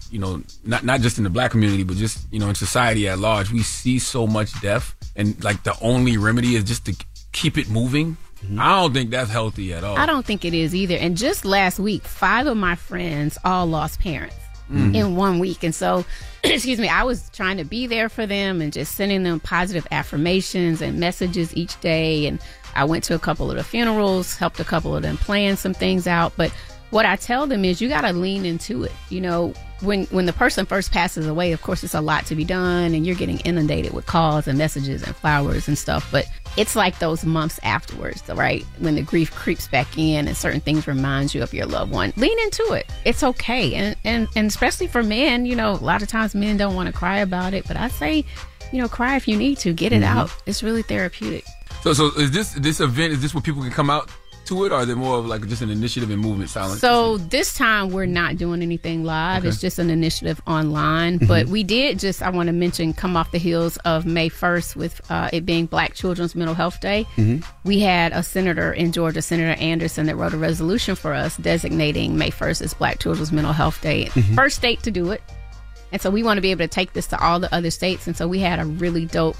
not just in the black community, but just, in society at large, we see so much death, and like the only remedy is just to keep it moving. I don't think that's healthy at all. I don't think it is either. And just last week, 5 of my friends all lost parents in 1 week. And so, I was trying to be there for them and just sending them positive affirmations and messages each day. And I went to a couple of the funerals, helped a couple of them plan some things out. But what I tell them is you got to lean into it. When the person first passes away, of course, it's a lot to be done and you're getting inundated with calls and messages and flowers and stuff. But it's like those months afterwards, right? When the grief creeps back in and certain things remind you of your loved one. Lean into it. It's okay. And especially for men, a lot of times men don't want to cry about it. But I say, cry if you need to. Get it out. It's really therapeutic. So is this event, is this where people can come out to it, or are they more of like just an initiative and movement silence? So this time we're not doing anything live. It's just an initiative online. But we did I want to mention, come off the heels of May 1st with it being Black Children's Mental Health Day. We had a senator in Georgia, Senator Anderson, that wrote a resolution for us designating May 1st as Black Children's Mental Health Day. First state to do it. And so we want to be able to take this to all the other states. And so we had a really dope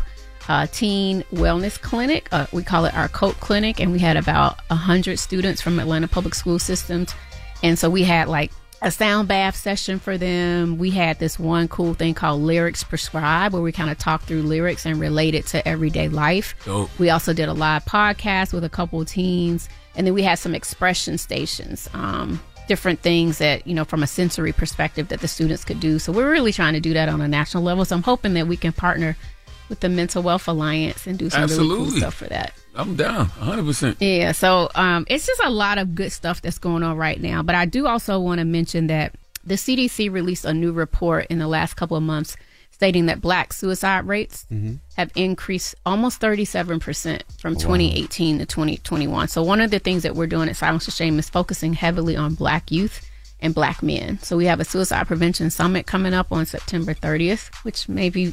teen wellness clinic. We call it our COPE clinic, and we had about 100 students from Atlanta Public School Systems. And so we had like a sound bath session for them. We had this one cool thing called Lyrics Prescribed, where we kind of talk through lyrics and relate it to everyday life. Dope. We also did a live podcast with a couple of teens, and then we had some expression stations, different things that, from a sensory perspective that the students could do. So we're really trying to do that on a national level. So I'm hoping that we can partner with the Mental Wealth Alliance and do some really cool stuff for that. I'm down 100%. Yeah, so it's just a lot of good stuff that's going on right now. But I do also want to mention that the CDC released a new report in the last couple of months stating that Black suicide rates have increased almost 37% from 2018 to 2021. So one of the things that we're doing at Silence to Shame is focusing heavily on Black youth and Black men. So we have a suicide prevention summit coming up on September 30th, which maybe,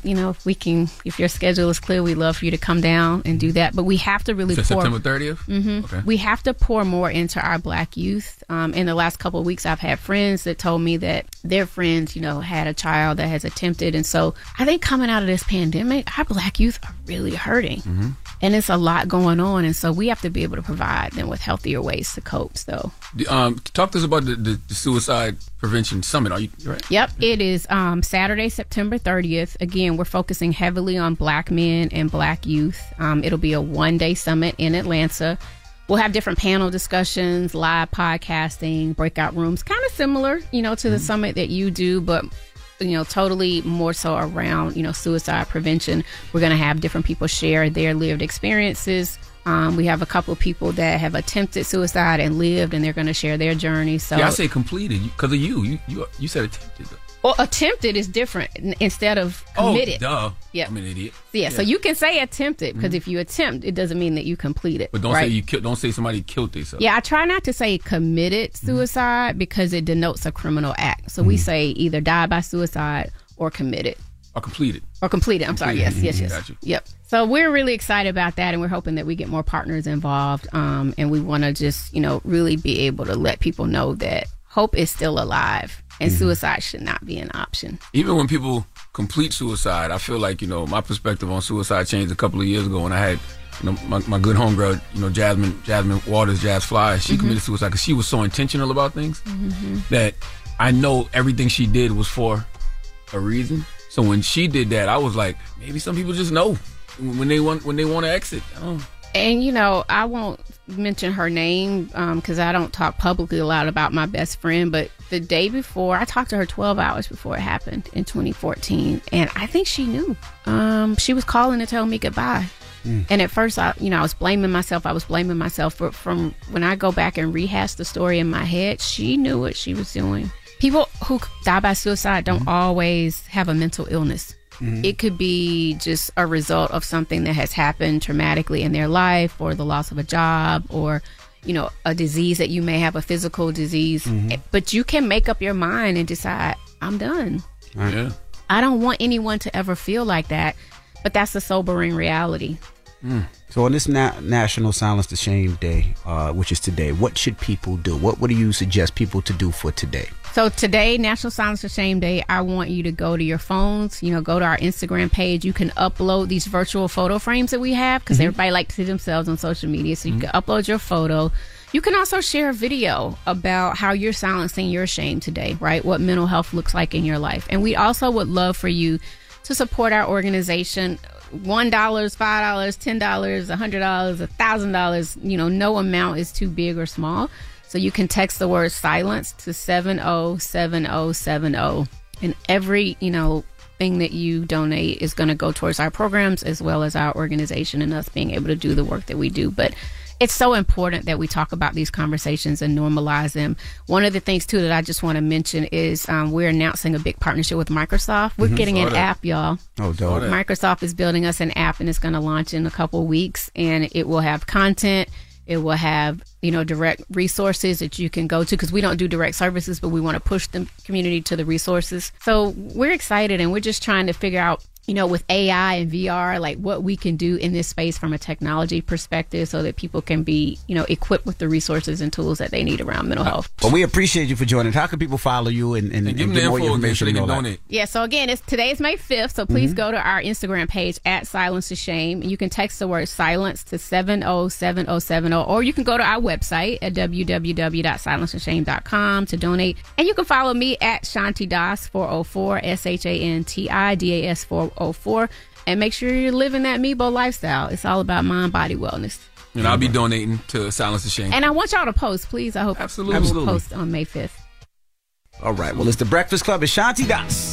if your schedule is clear, we'd love for you to come down and do that. But we have to really September 30th? Okay. We have to pour more into our Black youth. In the last couple of weeks, I've had friends that told me that their friends, had a child that has attempted. And so I think coming out of this pandemic, our Black youth are really hurting. And it's a lot going on. And so we have to be able to provide them with healthier ways to cope. So talk to us about the Suicide Prevention Summit. Are you right? Yep. It is Saturday, September 30th. Again, we're focusing heavily on Black men and Black youth. It'll be a one-day summit in Atlanta. We'll have different panel discussions, live podcasting, breakout rooms, kind of similar, to the summit that you do, but totally more so around, suicide prevention. We're going to have different people share their lived experiences. We have a couple of people that have attempted suicide and lived, and they're going to share their journey. So I say completed because of you. You said attempted. Well, attempted is different instead of committed. Oh, duh. Yep. I'm an idiot. Yeah, so you can say attempted because if you attempt, it doesn't mean that you complete it. But don't say somebody killed themselves. Yeah, I try not to say committed suicide because it denotes a criminal act. So we say either died by suicide or committed. Or completed. I'm sorry. Yes. Got you. Yep. So we're really excited about that, and we're hoping that we get more partners involved. And we want to just, really be able to let people know that hope is still alive and suicide should not be an option. Even when people complete suicide, I feel like, my perspective on suicide changed a couple of years ago when I had, my good homegirl, Jasmine Waters, Jazz Fly, she committed suicide because she was so intentional about things that I know everything she did was for a reason. So when she did that, I was like, maybe some people just know when they want to exit. And I won't mention her name because I don't talk publicly a lot about my best friend. But the day before, I talked to her 12 hours before it happened in 2014, and I think she knew. She was calling to tell me goodbye. And at first, I was blaming myself. But from when I go back and rehash the story in my head, she knew what she was doing. People who die by suicide don't always have a mental illness. It could be just a result of something that has happened traumatically in their life, or the loss of a job, or, a disease that you may have, a physical disease. But you can make up your mind and decide, I'm done. Yeah. I don't want anyone to ever feel like that. But that's a sobering reality. So on this National Silence to Shame Day, which is today, what should people do? What do you suggest people to do for today? So today, National Silence to Shame Day, I want you to go to your phones, go to our Instagram page. You can upload these virtual photo frames that we have because everybody likes to see themselves on social media. So you can upload your photo. You can also share a video about how you're silencing your shame today, right? What mental health looks like in your life. And we also would love for you to support our organization. $1, $5, $10, $100, $1,000, no amount is too big or small. So you can text the word silence to 707070. And every, thing that you donate is going to go towards our programs as well as our organization and us being able to do the work that we do. But it's so important that we talk about these conversations and normalize them. One of the things, too, that I just want to mention is we're announcing a big partnership with Microsoft. We're getting an app, y'all. Oh, dope. Microsoft is building us an app, and it's going to launch in a couple of weeks. And it will have content. It will have, direct resources that you can go to because we don't do direct services, but we want to push the community to the resources. So we're excited, and we're just trying to figure out, with AI and VR, like what we can do in this space from a technology perspective so that people can be, equipped with the resources and tools that they need around mental health. Well, we appreciate you for joining. How can people follow you and give get more information so they and can all donate? Yeah, so again, today is May 5th, so please go to our Instagram page at Silence to Shame. You can text the word silence to 707070, or you can go to our website at www.silencetoshame.com to donate. And you can follow me at Shanti Das 404, SHANTIDAS 404. And make sure you're living that Mebo lifestyle. It's all about mind body wellness. And I'll be donating to Silence to Shame. And I want y'all to post, please. I hope Absolutely. We'll post on May 5th. All right. Well, it's the Breakfast Club. It's Shanti Das.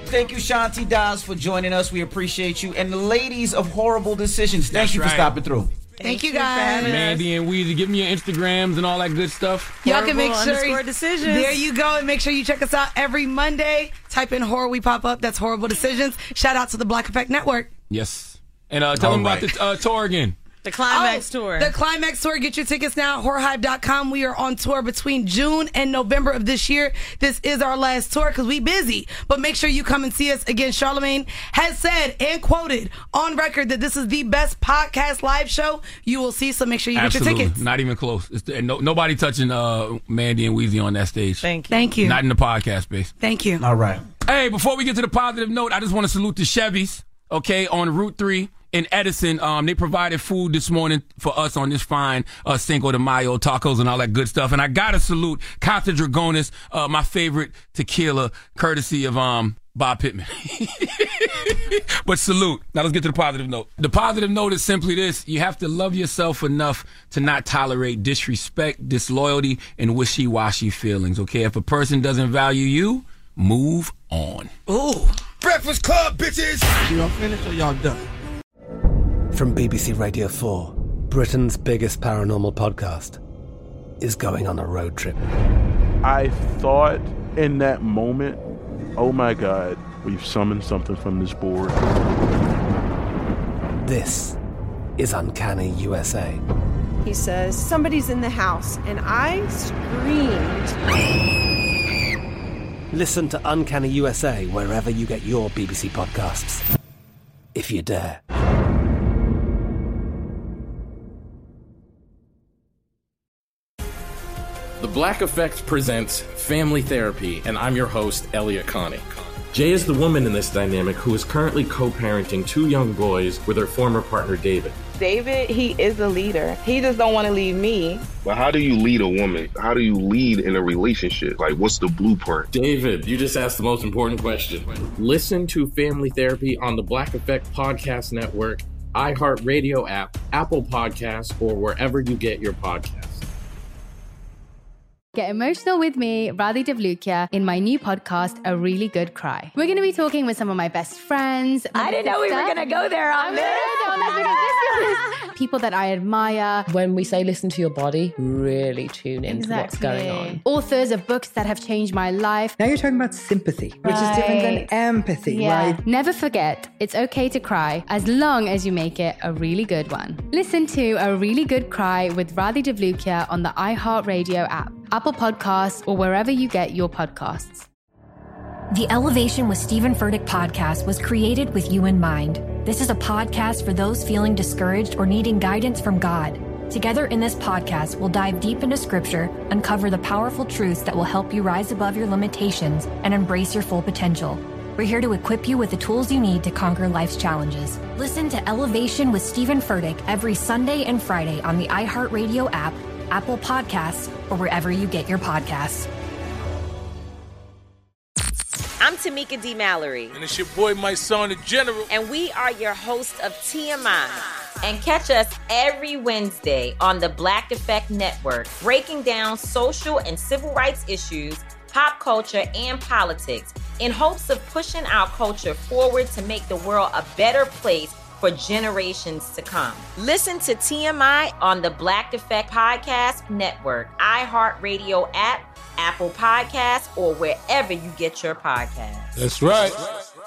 Thank you, Shanti Daz, for joining us. We appreciate you. And the ladies of Horrible Decisions, thank you for stopping through. Thank you, guys. Mandy and Weezy, give me your Instagrams and all that good stuff. Y'all can make sure Decisions. There you go, and make sure you check us out every Monday. Type in horror, we pop up. That's Horrible Decisions. Shout out to the Black Effect Network. Yes, and tell them about the tour again. The Climax Tour. The Climax Tour. Get your tickets now at horrorhive.com. We are on tour between June and November of this year. This is our last tour because we busy. But make sure you come and see us again. Charlamagne has said and quoted on record that this is the best podcast live show you will see. So make sure you get your tickets. Not even close. Nobody touching Mandy and Weezy on that stage. Thank you. Not in the podcast space. Thank you. All right. Hey, before we get to the positive note, I just want to salute the Chevys, okay, on Route 3. In Edison, they provided food this morning for us on this fine Cinco de Mayo, tacos and all that good stuff. And I gotta salute Casa Dragones, my favorite tequila, courtesy of Bob Pittman. But salute. Now let's get to the positive note. The positive note is simply this: you have to love yourself enough to not tolerate disrespect, disloyalty, and wishy-washy feelings. Okay, if a person doesn't value you, move on. Ooh, Breakfast Club, bitches. Y'all finished or y'all done? From BBC Radio 4, Britain's biggest paranormal podcast is going on a road trip. I thought in that moment, oh my God, we've summoned something from this board. This is Uncanny USA. He says, somebody's in the house, and I screamed. Listen to Uncanny USA wherever you get your BBC podcasts, if you dare. The Black Effect presents Family Therapy, and I'm your host, Elliot Connie. Jay is the woman in this dynamic who is currently co-parenting 2 young boys with her former partner, David. David, he is a leader. He just don't want to leave me. But how do you lead a woman? How do you lead in a relationship? Like, what's the blueprint? David, you just asked the most important question. Listen to Family Therapy on the Black Effect Podcast Network, iHeartRadio app, Apple Podcasts, or wherever you get your podcasts. Get emotional with me, Radhi Devlukia, in my new podcast, A Really Good Cry. We're going to be talking with some of my best friends. I didn't know we were going to go there on this. People that I admire. When we say listen to your body, really tune into what's going on. Authors of books that have changed my life. Now you're talking about sympathy, which is different than empathy, right? Never forget, it's okay to cry as long as you make it a really good one. Listen to A Really Good Cry with Radhi Devlukia on the iHeartRadio app, Apple Podcasts, or wherever you get your podcasts. The Elevation with Stephen Furtick podcast was created with you in mind. This is a podcast for those feeling discouraged or needing guidance from God. Together in this podcast, we'll dive deep into Scripture, uncover the powerful truths that will help you rise above your limitations and embrace your full potential. We're here to equip you with the tools you need to conquer life's challenges. Listen to Elevation with Stephen Furtick every Sunday and Friday on the iHeartRadio app, Apple Podcasts, or wherever you get your podcasts. I'm Tamika D. Mallory. And it's your boy, my son, the General. And we are your hosts of TMI. And catch us every Wednesday on the Black Effect Network, breaking down social and civil rights issues, pop culture, and politics in hopes of pushing our culture forward to make the world a better place for generations to come. Listen to TMI on the Black Effect Podcast Network, iHeartRadio app, Apple Podcasts, or wherever you get your podcasts. That's right.